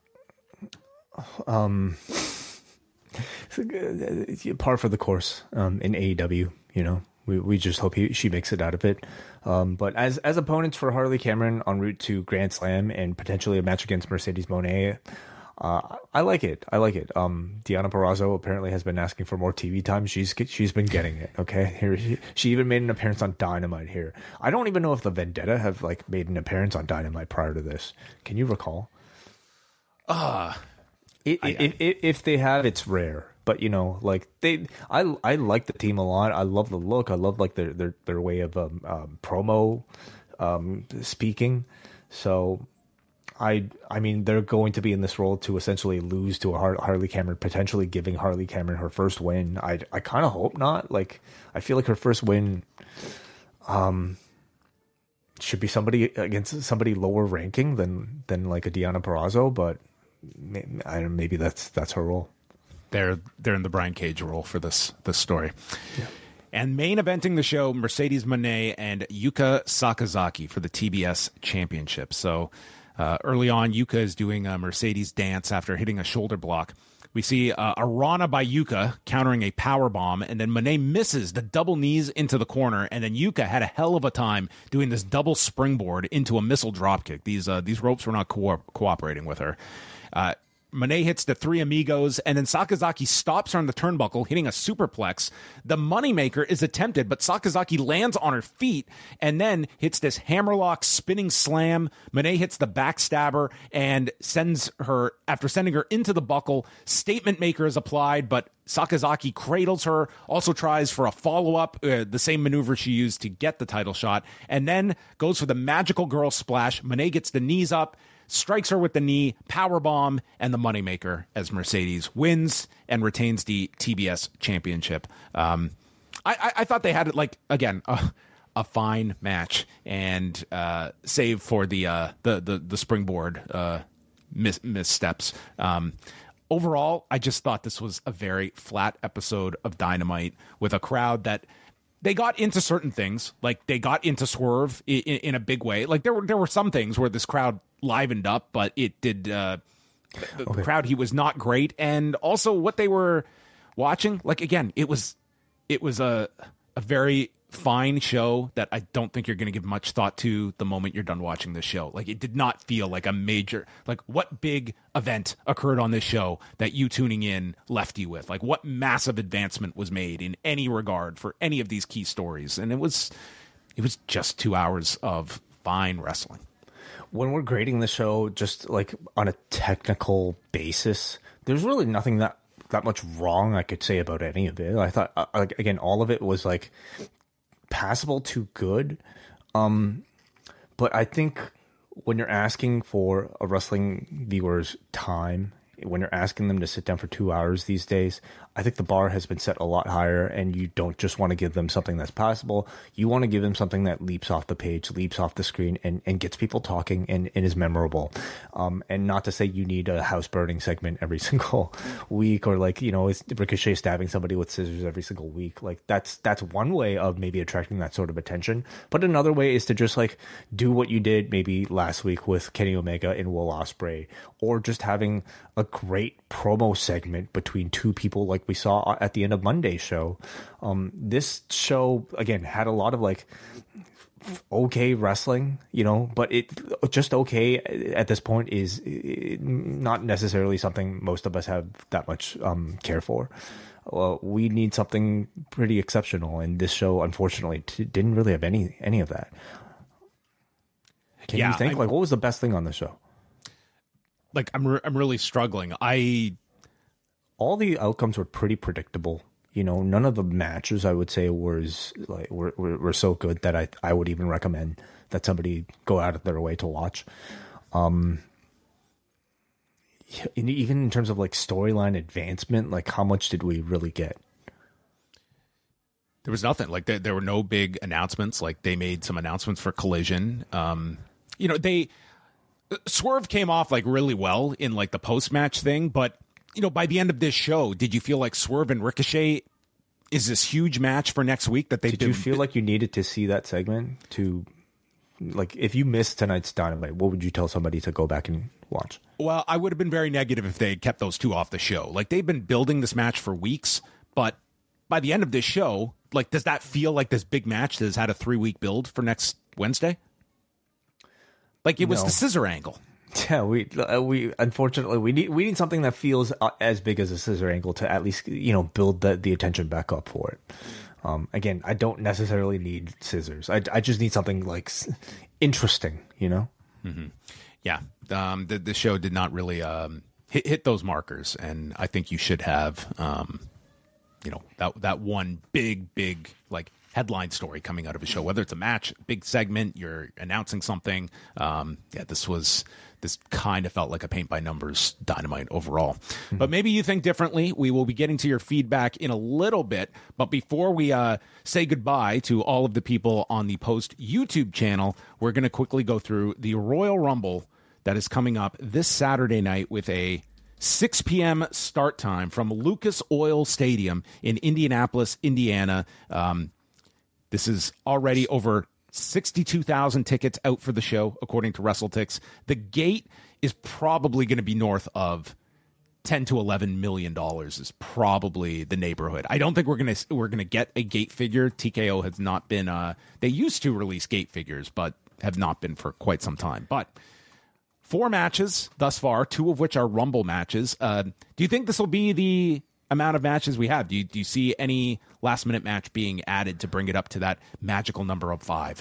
Par for the course in AEW, We just hope she makes it out of it. But as opponents for Harley Cameron en route to Grand Slam and potentially a match against Mercedes Moné, I like it. Deonna Purrazzo apparently has been asking for more TV time. She's been getting it. Okay, here she even made an appearance on Dynamite here. I don't even know if the Vendetta have made an appearance on Dynamite prior to this. Can you recall? If they have, it's rare. But I like the team a lot. I love the look. I love their way of promo speaking. So I mean, they're going to be in this role to essentially lose to a Harley Cameron, potentially giving Harley Cameron her first win. I kind of hope not. Like, I feel like her first win should be somebody against somebody lower ranking than like a Deonna Purrazzo, but maybe that's her role. They're in the Brian Cage role for this story. Yeah. And main eventing the show, Mercedes Moné and Yuka Sakazaki for the TBS Championship. So early on, Yuka is doing a Mercedes dance after hitting a shoulder block. We see a Rana by Yuka countering a power bomb, and then Moné misses the double knees into the corner, and then Yuka had a hell of a time doing this double springboard into a missile dropkick. These ropes were not cooperating with her. Moné hits the three amigos, and then Sakazaki stops her on the turnbuckle, hitting a superplex. The Moneymaker is attempted, but Sakazaki lands on her feet and then hits this hammerlock spinning slam. Moné hits the backstabber and after sending her into the buckle, Statement Maker is applied, but Sakazaki cradles her, also tries for a follow-up, the same maneuver she used to get the title shot, and then goes for the Magical Girl Splash. Moné gets the knees up, strikes her with the knee, powerbomb, and the Moneymaker as Mercedes wins and retains the TBS Championship. I thought they had, like, again, a fine match, and save for the springboard missteps. Overall, I just thought this was a very flat episode of Dynamite with a crowd that they got into certain things, like they got into Swerve in a big way. Like there were some things where this crowd livened up, but it did the crowd, he was not great. And also what they were watching, like, again, it was a very fine show that I don't think you're going to give much thought to the moment you're done watching this show. Like, it did not feel like a major, like, what big event occurred on this show that you tuning in left you with? Like, what massive advancement was made in any regard for any of these key stories? And it was just 2 hours of fine wrestling. When we're grading the show, just like on a technical basis, there's really nothing that much wrong I could say about any of it. I thought, again, all of it was like passable to good. But I think when you're asking for a wrestling viewer's time, when you're asking them to sit down for 2 hours these days, I think the bar has been set a lot higher, and you don't just want to give them something that's passable. You want to give them something that leaps off the page, leaps off the screen, and gets people talking and is memorable. And not to say you need a house burning segment every single week, or like, it's Ricochet stabbing somebody with scissors every single week. Like that's one way of maybe attracting that sort of attention. But another way is to just like do what you did maybe last week with Kenny Omega and Will Ospreay, or just having a great promo segment between two people like we saw at the end of Monday's show. This show, again, had a lot of like okay wrestling, but it just okay at this point is not necessarily something most of us have that much care for. We need something pretty exceptional, and this show unfortunately didn't really have any of that. Can you think what was the best thing on the show? Like, I'm really struggling. All the outcomes were pretty predictable. None of the matches I would say were so good that I would even recommend that somebody go out of their way to watch. Even in terms of like storyline advancement, like how much did we really get? There was nothing. Like there were no big announcements. Like they made some announcements for Collision. Swerve came off like really well in like the post-match thing, but by the end of this show, did you feel like Swerve and Ricochet is this huge match for next week that they did? You feel like you needed to see that segment to, like, if you missed tonight's Dynamite, what would you tell somebody to go back and watch? Well, I would have been very negative if they had kept those two off the show. Like, they've been building this match for weeks, but by the end of this show, like, does that feel like this big match that has had a 3-week build for next Wednesday? Like, it was the scissor angle. Yeah, we unfortunately we need something that feels as big as a scissor angle to at least build the attention back up for it. Again, I don't necessarily need scissors. I just need something like interesting. Mm-hmm. Yeah, the show did not really hit those markers, and I think you should have that one big like headline story coming out of a show, whether it's a match, big segment, you're announcing something. This kind of felt like a paint by numbers Dynamite overall. But maybe you think differently. We will be getting to your feedback in a little bit. But before we say goodbye to all of the people on the Post YouTube channel, we're going to quickly go through the Royal Rumble that is coming up this Saturday night with a 6 p.m. start time from Lucas Oil Stadium in Indianapolis, Indiana. This is already over 62,000 tickets out for the show, according to WrestleTix. The gate is probably going to be north of $10 to $11 million is probably the neighborhood. I don't think we're gonna get a gate figure. TKO has not been. They used to release gate figures, but have not been for quite some time. But 4 matches thus far, 2 of which are Rumble matches. Do you think this will be the amount of matches we have? Do you see any last-minute match being added to bring it up to that magical number of 5?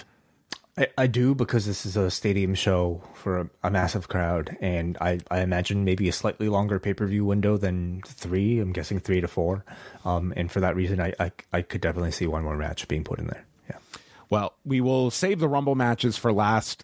I do, because this is a stadium show for a massive crowd, and I imagine maybe a slightly longer pay-per-view window than 3. I'm guessing 3 to 4. And for that reason, I could definitely see one more match being put in there. Yeah. Well, we will save the Rumble matches for last.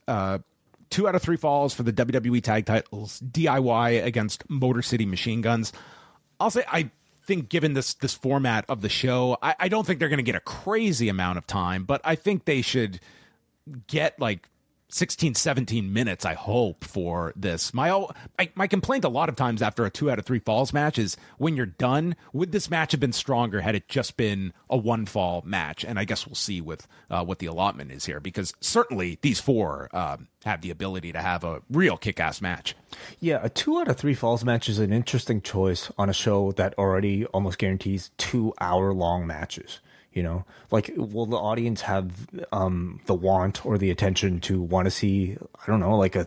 2 out of 3 falls for the WWE tag titles, DIY against Motor City Machine Guns. I'll say, I think given this format of the show, I don't think they're going to get a crazy amount of time, but I think they should get like 16, 17 minutes, I hope, for this. My complaint a lot of times after a 2 out of 3 falls match is when you're done, would this match have been stronger had it just been a 1 fall match? And I guess we'll see with what the allotment is here, because certainly these 4 have the ability to have a real kick-ass match. Yeah, a 2 out of 3 falls match is an interesting choice on a show that already almost guarantees 2-hour-long matches. You know, like, will the audience have the want or the attention to want to see, I don't know, like a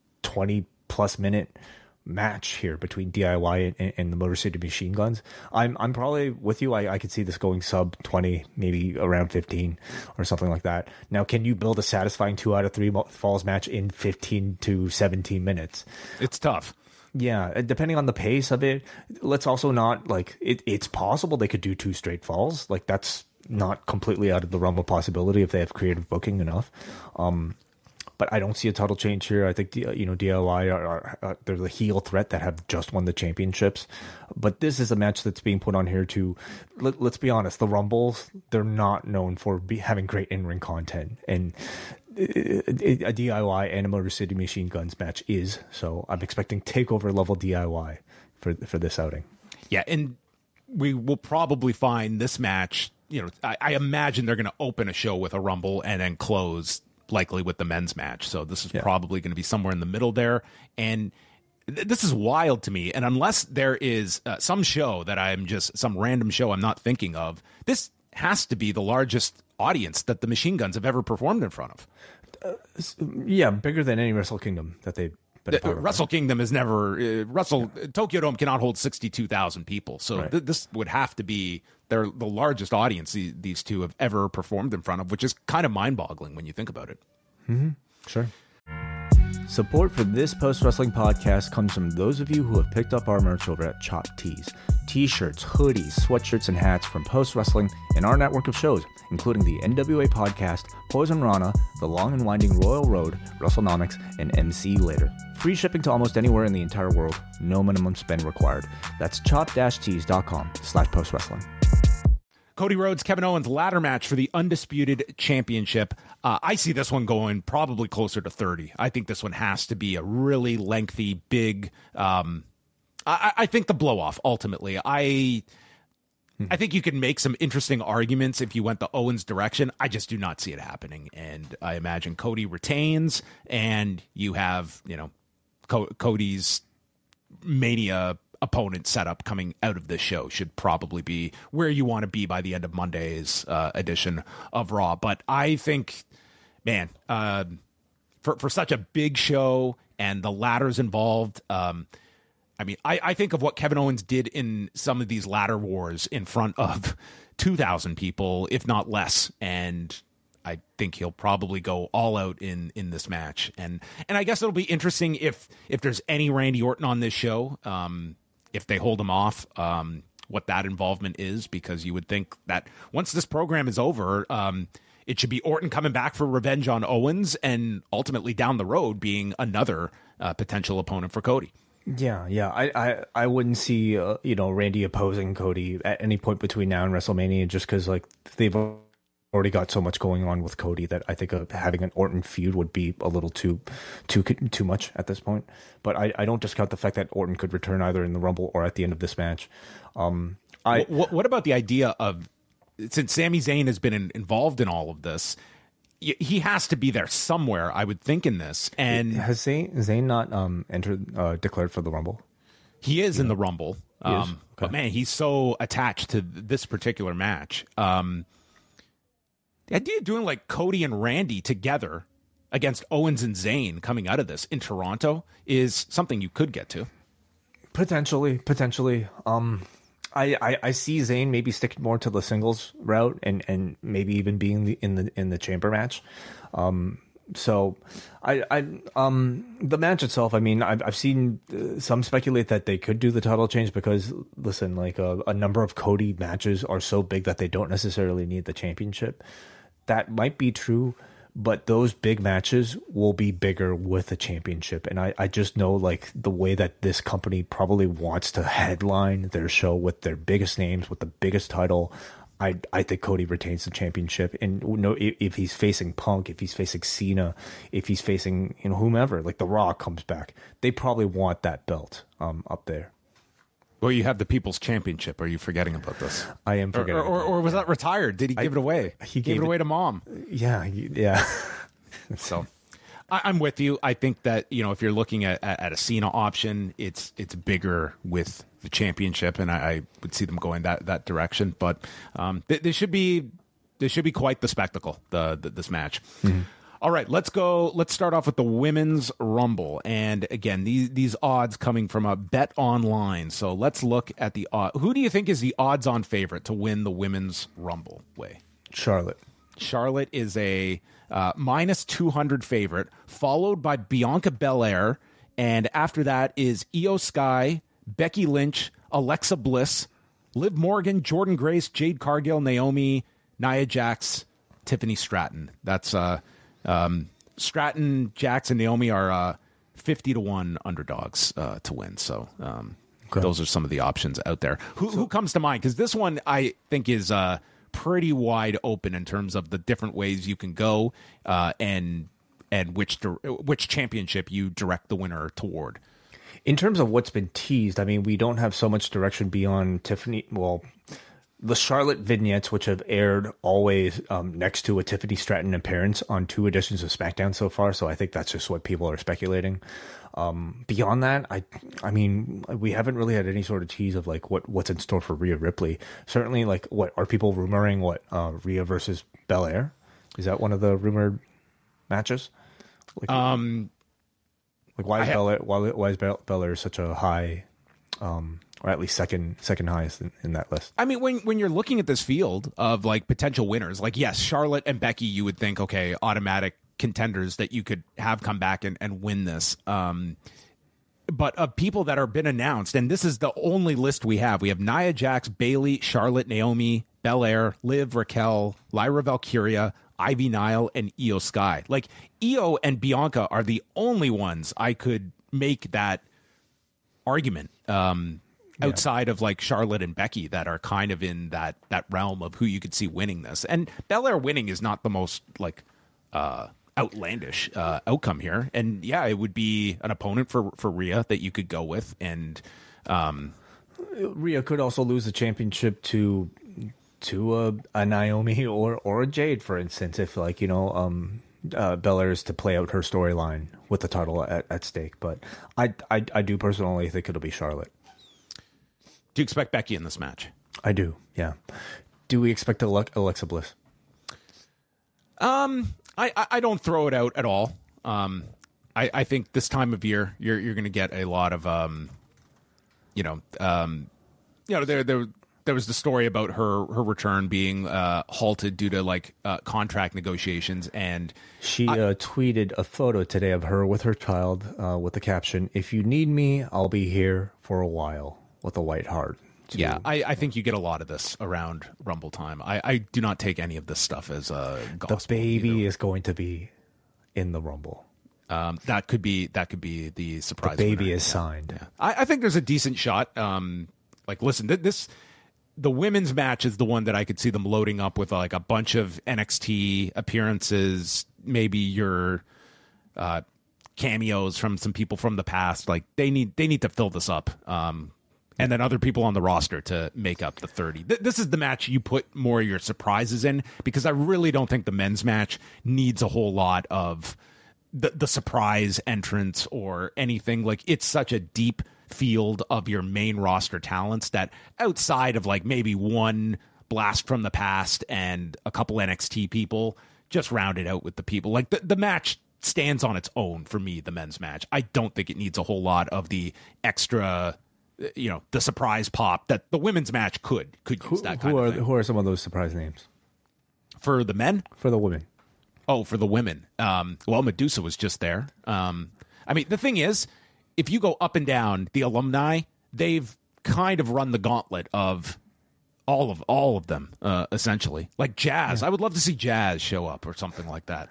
20-plus minute match here between DIY and the Motor City Machine Guns? I'm probably with you. I could see this going sub 20, maybe around 15 or something like that. Now, can you build a satisfying 2 out of 3 falls match in 15 to 17 minutes? It's tough. Yeah, depending on the pace of it. Let's also not, like, it's possible they could do 2 straight falls. Like, that's not completely out of the realm of possibility if they have creative booking enough. But I don't see a total change here. I think, DIY are they're the heel threat that have just won the championships. But this is a match that's being put on here to, let's be honest, the Rumbles, they're not known for having great in-ring content. And a DIY and a Motor City Machine Guns match is. So I'm expecting takeover level DIY for this outing. Yeah, and we will probably find this match, I imagine they're going to open a show with a Rumble and then close likely with the men's match. So this is probably going to be somewhere in the middle there. And this is wild to me. And unless there is some show that some random show I'm not thinking of, this has to be the largest audience that the Machine Guns have ever performed in front of. Yeah, bigger than any Wrestle Kingdom that they've been a part of. Wrestle Kingdom is never Tokyo Dome cannot hold 62,000 people. So right. This would have to be the largest audience these 2 have ever performed in front of, which is kind of mind-boggling when you think about it. Mm-hmm. Sure. Support for this post-wrestling podcast comes from those of you who have picked up our merch over at Chop Tees. T-shirts, hoodies, sweatshirts, and hats from Post Wrestling and our network of shows, including the NWA Podcast, Poison Rana, The Long and Winding Royal Road, WrestleNomics, and MC Later. Free shipping to almost anywhere in the entire world. No minimum spend required. That's chop-tees.com/postwrestling. Cody Rhodes, Kevin Owens ladder match for the Undisputed Championship. I see this one going probably closer to 30. I think this one has to be a really lengthy, big. I think the blow off ultimately. I think you can make some interesting arguments if you went the Owens direction. I just do not see it happening, and I imagine Cody retains, and you have Cody's Mania opponent setup coming out of this show should probably be where you want to be by the end of Monday's edition of Raw. But I think, man, for such a big show and the ladders involved, I think of what Kevin Owens did in some of these ladder wars in front of 2,000 people, if not less, and I think he'll probably go all out in this match. And I guess it'll be interesting if there's any Randy Orton on this show. If they hold him off, what that involvement is, because you would think that once this program is over, it should be Orton coming back for revenge on Owens, and ultimately down the road being another potential opponent for Cody. Yeah. I wouldn't see Randy opposing Cody at any point between now and WrestleMania, just because like they've already got so much going on with Cody that I think having an Orton feud would be a little too much at this point. But I don't discount the fact that Orton could return either in the Rumble or at the end of this match. What about the idea of, since Sami Zayn has been involved in all of this, he has to be there somewhere, I would think, in this. And has Zayn not declared for the Rumble? He is in the Rumble. Okay. But man, he's so attached to this particular match. The idea of doing like Cody and Randy together against Owens and Zayn coming out of this in Toronto is something you could get to. Potentially. I see Zayn maybe sticking more to the singles route and maybe even being in the chamber match. So the match itself, I mean, I've seen some speculate that they could do the title change because, listen, like a number of Cody matches are so big that they don't necessarily need the championship. That might be true, but those big matches will be bigger with a championship. And I just know, like, the way that this company probably wants to headline their show with their biggest names, with the biggest title. I think Cody retains the championship. And if he's facing Punk, if he's facing Cena, if he's facing whomever, like The Rock comes back, they probably want that belt up there. Well, you have the People's Championship. Are you forgetting about this? I am forgetting. Or was that retired? Did he give it away? He gave it away to Mom. Yeah. So I'm with you. I think that, if you're looking at a Cena option, it's bigger with the championship, and I would see them going that direction. But this should be quite the spectacle, this match. Mm-hmm. All right, let's go. Let's start off with the Women's Rumble. And again, these odds coming from a Bet Online. So let's look at the odds. Who do you think is the odds-on favorite to win the Women's Rumble? Charlotte. Charlotte is a minus 200 favorite, followed by Bianca Belair. And after that is Io Sky, Becky Lynch, Alexa Bliss, Liv Morgan, Jordynne Grace, Jade Cargill, Naomi, Nia Jax, Tiffany Stratton. That's Stratton, Jax, and Naomi are 50-1 underdogs to win. So those are some of the options out there. Who comes to mind? Because this one I think is pretty wide open in terms of the different ways you can go and which championship you direct the winner toward. In terms of what's been teased, I mean, we don't have so much direction beyond Tiffany. Well, the Charlotte vignettes, which have aired always next to a Tiffany Stratton appearance on 2 editions of SmackDown so far. So I think that's just what people are speculating. Beyond that, I mean, we haven't really had any sort of tease of like what's in store for Rhea Ripley. Certainly, like, what are people rumoring? Rhea versus Belair? Is that one of the rumored matches? Why is Belair such a high, or at least second highest in that list? I mean, when you're looking at this field of like potential winners, like, yes, Charlotte and Becky, you would think, okay, automatic contenders that you could have come back and win this. But of people that are been announced, and this is the only list we have Nia Jax, Bayley, Charlotte, Naomi, Belair, Liv, Raquel, Lyra Valkyria, Ivy Nile, and Io Sky. Like, Io and Bianca are the only ones I could make that argument outside of like Charlotte and Becky that are kind of in that realm of who you could see winning this. And Belair winning is not the most like outlandish outcome here. And yeah, it would be an opponent for Rhea that you could go with. And Rhea could also lose the championship to a Naomi or a Jade, for instance, if like, Belair is to play out her storyline with the title at stake. But I do personally think it'll be Charlotte. Do you expect Becky in this match? I do, yeah. Do we expect Alexa Bliss? I don't throw it out at all. I think this time of year you're going to get a lot of there was the story about her return being halted due to like contract negotiations, and she tweeted a photo today of her with her child with the caption, "If you need me, I'll be here for a while," with a white heart. to. Yeah, I think you get a lot of this around Rumble time. I do not take any of this stuff as gospel. The baby is going to be in the Rumble. That could be the surprise. The baby winner. is signed. Yeah. I think there's a decent shot. Listen, the women's match is the one that I could see them loading up with like a bunch of NXT appearances, maybe your cameos from some people from the past. Like they need to fill this up. And then other people on the roster to make up the 30. This is the match you put more of your surprises in, because I really don't think the men's match needs a whole lot of the surprise entrance or anything. Like, it's such a deep field of your main roster talents that outside of like maybe one blast from the past and a couple NXT people, just round it out with the people. Like the match stands on its own for me, the men's match. I don't think it needs a whole lot of the extra, the surprise pop that the women's match could use that kind of thing. Who are some of those surprise names? For the men? For the women. Oh, for the women. Well, Medusa was just there. The thing is, if you go up and down the alumni, they've kind of run the gauntlet of all of them, essentially. Like Jazz. Yeah. I would love to see Jazz show up or something like that.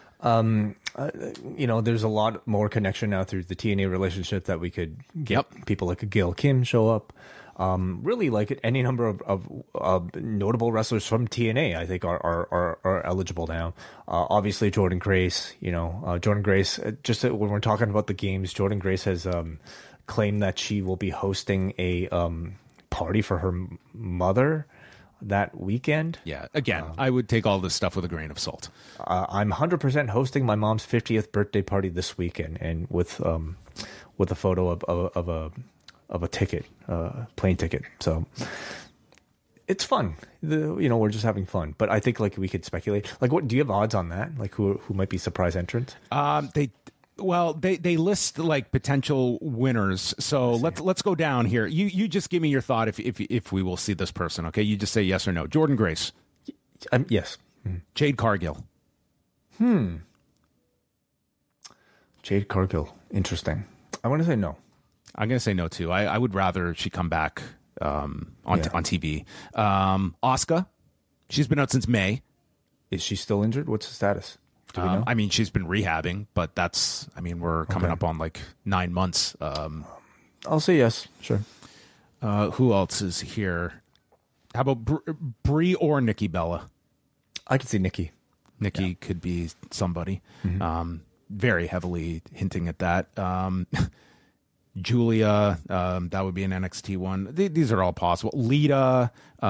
There's a lot more connection now through the TNA relationship that we could get people like Gail Kim show up. Really, like any number of notable wrestlers from TNA, I think are eligible now. Obviously, Jordynne Grace. Jordynne Grace. Just when we're talking about the games, Jordynne Grace has claimed that she will be hosting a party for her mother that weekend. Yeah, again, I would take all this stuff with a grain of salt. I'm 100% hosting my mom's 50th birthday party this weekend, and with a photo of a ticket, plane ticket. So it's fun. We're just having fun. But I think like we could speculate. Like, what do you have odds on that? Like who might be surprise entrants? They list like potential winners. So let's go down here. You just give me your thought if we will see this person. Okay, you just say yes or no. Jordynne Grace. Yes. Jade Cargill. Jade Cargill. Interesting. I want to say no. I'm going to say no too. I would rather she come back on TV. Asuka. She's been out since May. Is she still injured? What's the status? Do we know? She's been rehabbing, but we're coming up on like 9 months. I'll say yes. Sure. Who else is here? How about Brie or Nikki Bella? I could see Nikki. Nikki could be somebody. Mm-hmm. Very heavily hinting at that. Julia, that would be an NXT one. These are all possible. Lita.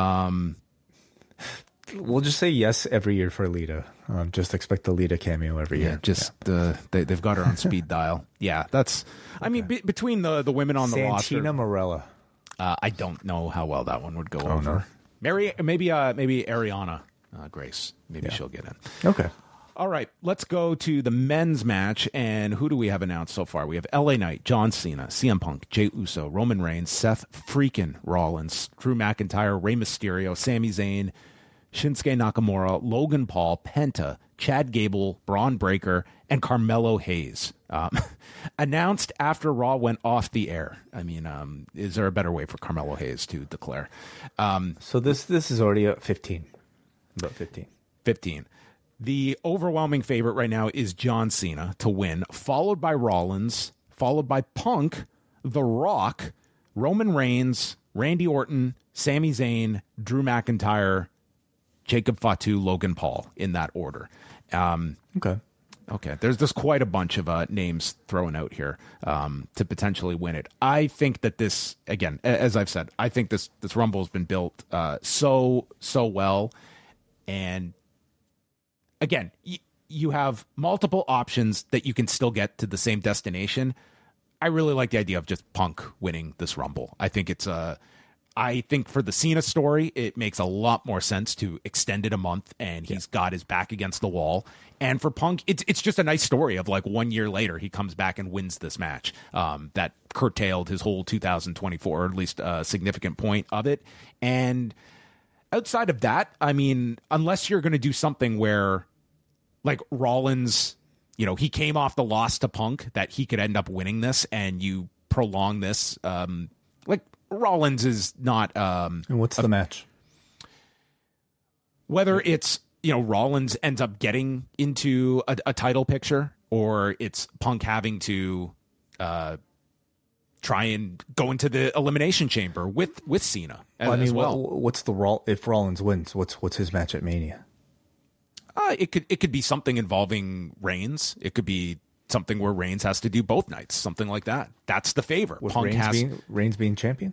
We'll just say yes every year for Lita. Just expect the Lita cameo every year. They've got her on speed dial. Yeah, that's. Between the women on the roster, Santina Morella. I don't know how well that one would go over. No. Maybe Ariana Grace. Maybe she'll get in. Okay. All right, let's go to the men's match. And who do we have announced so far? We have LA Knight, John Cena, CM Punk, Jey Uso, Roman Reigns, Seth freaking Rollins, Drew McIntyre, Rey Mysterio, Sami Zayn, Shinsuke Nakamura, Logan Paul, Penta, Chad Gable, Braun Breaker, and Carmelo Hayes. Announced after Raw went off the air. Is there a better way for Carmelo Hayes to declare? So this is already at 15. About 15. 15. The overwhelming favorite right now is John Cena to win, followed by Rollins, followed by Punk, The Rock, Roman Reigns, Randy Orton, Sami Zayn, Drew McIntyre, Jacob Fatu, Logan Paul, in that order. Okay. There's quite a bunch of names thrown out here to potentially win it. I think that this, again, as I've said, I think this Rumble has been built so well. And again, you have multiple options that you can still get to the same destination. I really like the idea of just Punk winning this Rumble. I think I think for the Cena story, it makes a lot more sense to extend it a month, and he's got his back against the wall. And for Punk, it's just a nice story of like 1 year later, he comes back and wins this match that curtailed his whole 2024, or at least a significant point of it. And outside of that, unless you're going to do something where like Rollins, he came off the loss to Punk, that he could end up winning this and you prolong this, Rollins is not. And what's the match? Whether it's, Rollins ends up getting into a title picture, or it's Punk having to try and go into the Elimination Chamber with Cena as well. What's if Rollins wins? What's his match at Mania? It could be something involving Reigns. It could be something where Reigns has to do both nights, something like that. That's the favor. With Punk Reigns being champion?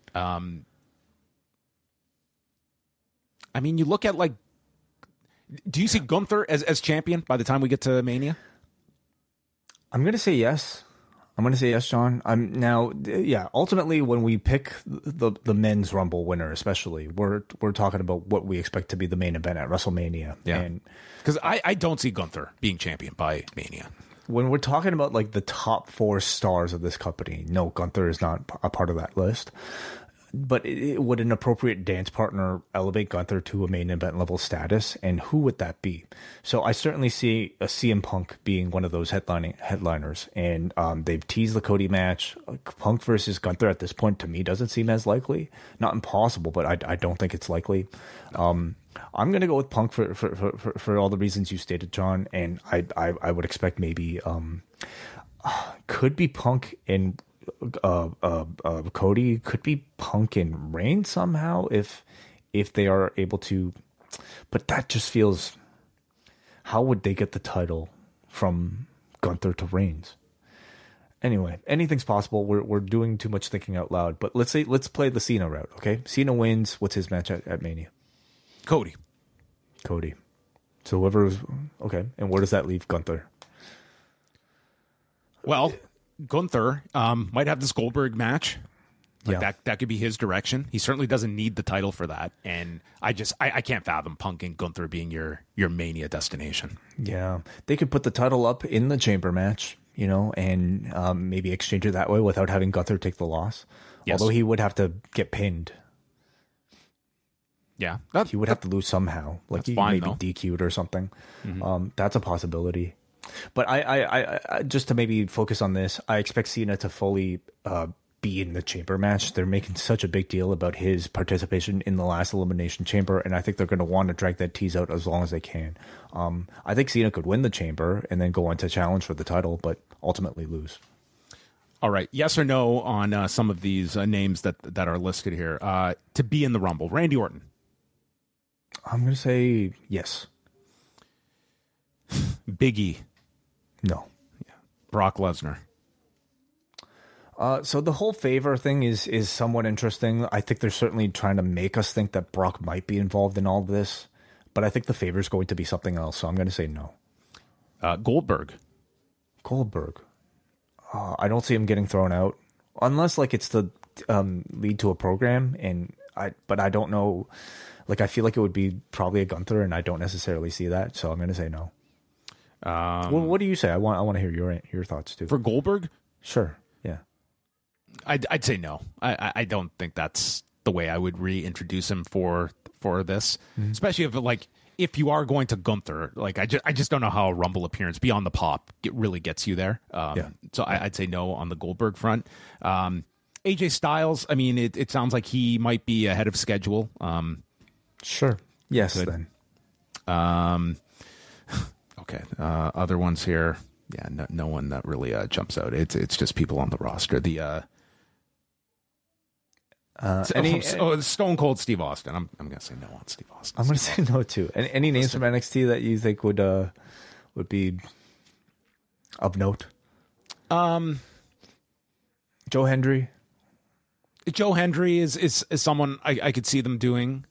You look at do you see Gunther as champion by the time we get to Mania? I'm going to say yes. John. Ultimately, when we pick the men's Rumble winner, especially, we're talking about what we expect to be the main event at WrestleMania. Yeah. Because I don't see Gunther being champion by Mania. When we're talking about the top 4 stars of this company, no, Gunther is not a part of that list. But would an appropriate dance partner elevate Gunther to a main event level status? And who would that be? So I certainly see a CM Punk being one of those headliners. And they've teased the Cody match. Punk versus Gunther at this point, to me, doesn't seem as likely. Not impossible, but I don't think it's likely. I'm going to go with Punk for all the reasons you stated, John. And I would expect maybe could be Punk and Cody, could be Punk and Reigns somehow if they are able to, but that just feels, how would they get the title from Gunther to Reigns? Anyway, anything's possible. We're doing too much thinking out loud, but let's play the Cena route. Okay, Cena wins. What's his match at Mania? Cody. So whoever okay, and where does that leave Gunther? Well, Gunther might have this Goldberg match. That could be his direction. He certainly doesn't need the title for that. And I can't fathom Punk and Gunther being your Mania destination. Yeah. They could put the title up in the chamber match, and maybe exchange it that way without having Gunther take the loss. Yes. Although he would have to get pinned. Yeah. He would have to lose somehow. Maybe DQ'd or something. Mm-hmm. That's a possibility. But I just to maybe focus on this, I expect Cena to fully be in the chamber match. They're making such a big deal about his participation in the last Elimination Chamber, and I think they're going to want to drag that tease out as long as they can. I think Cena could win the chamber and then go on to challenge for the title, but ultimately lose. All right. Yes or no on some of these names that are listed here. To be in the Rumble, Randy Orton. I'm going to say yes. Big E. No. Yeah. Brock Lesnar. So the whole favor thing is somewhat interesting. I think they're certainly trying to make us think that Brock might be involved in all of this, but I think the favor is going to be something else. So I'm going to say no. Goldberg. I don't see him getting thrown out unless it's the lead to a program, but I don't know. I feel like it would be probably a Gunther, and I don't necessarily see that. So I'm going to say no. What do you say? I want to hear your thoughts too. For Goldberg? Sure. Yeah. I'd say no. I don't think that's the way I would reintroduce him for this, especially if you are going to Gunther. I just don't know how a Rumble appearance beyond the pop really gets you there. So I'd say no on the Goldberg front. AJ Styles. I mean, it sounds like he might be ahead of schedule. Sure. Yes. Good. Then. Okay. Other ones here. Yeah. No one that really jumps out. It's just people on the roster. Stone Cold Steve Austin. I'm going to say no on Steve Austin. I'm going to say no too. Any names from NXT that you think would be of note? Joe Hendry. Joe Hendry is someone I could see them doing.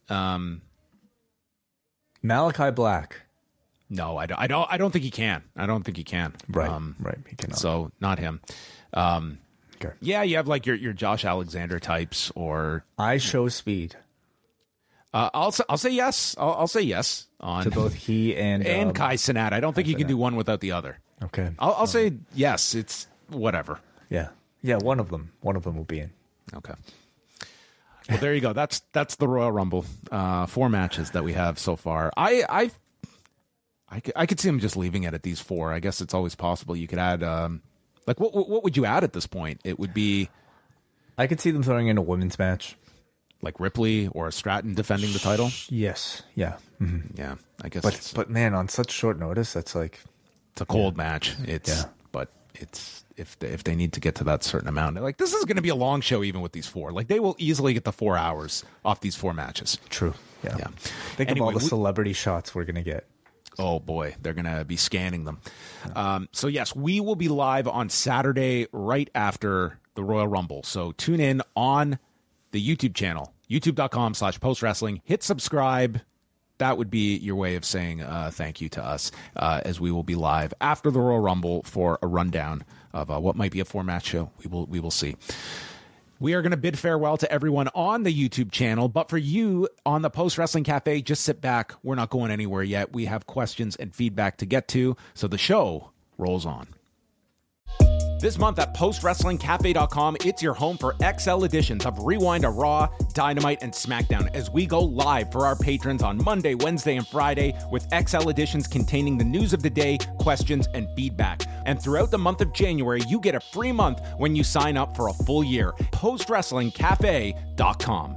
Malachi Black. No, I don't think he can. I don't think he can. Right. Right. He cannot. So not him. Okay. Yeah, you have your Josh Alexander types or I Show Speed. I'll say yes. I'll say yes on to both he and Kai Cenat. I don't think you can do one without the other. Okay. I'll say yes. It's whatever. Yeah. Yeah. One of them will be in. Okay. Well, there you go. That's the Royal Rumble. 4 matches that we have so far. I could see him just leaving it at these 4. I guess it's always possible. You could add what would you add at this point? It would be I could see them throwing in a women's match. Like Ripley or Stratton defending the title? Yes. Yeah. Mm-hmm. Yeah, I guess. But man, on such short notice, that's like... It's a cold match. But it's if they need to get to that certain amount. Like, this is going to be a long show even with these 4. Like, they will easily get the 4 hours off these 4 matches. True. Yeah. Think Anyway, of all the celebrity shots we're going to get. Oh, boy. They're going to be scanning them. So, yes, we will be live on Saturday right after the Royal Rumble. So tune in on the YouTube channel, youtube.com/postwrestling. Hit subscribe. That would be your way of saying thank you to us, as we will be live after the Royal Rumble for a rundown of what might be a 4-match show. We will see. We are going to bid farewell to everyone on the YouTube channel, but for you on the Post Wrestling Cafe, just sit back. We're not going anywhere yet. We have questions and feedback to get to, so the show rolls on. This month at postwrestlingcafe.com, it's your home for XL editions of Rewind a Raw, Dynamite, and SmackDown as we go live for our patrons on Monday, Wednesday, and Friday with XL editions containing the news of the day, questions, and feedback. And throughout the month of January, you get a free month when you sign up for a full year. postwrestlingcafe.com.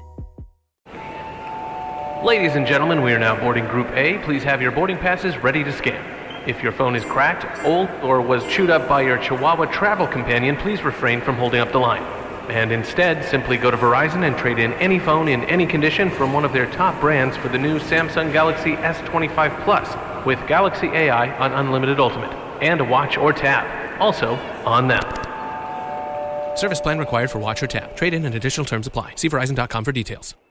Ladies and gentlemen, we are now boarding Group A. Please have your boarding passes ready to scan. If your phone is cracked, old, or was chewed up by your Chihuahua travel companion, please refrain from holding up the line. And instead, simply go to Verizon and trade in any phone in any condition from one of their top brands for the new Samsung Galaxy S25 Plus with Galaxy AI on Unlimited Ultimate and a watch or tab. Also, on them. Service plan required for watch or tab. Trade in and additional terms apply. See Verizon.com for details.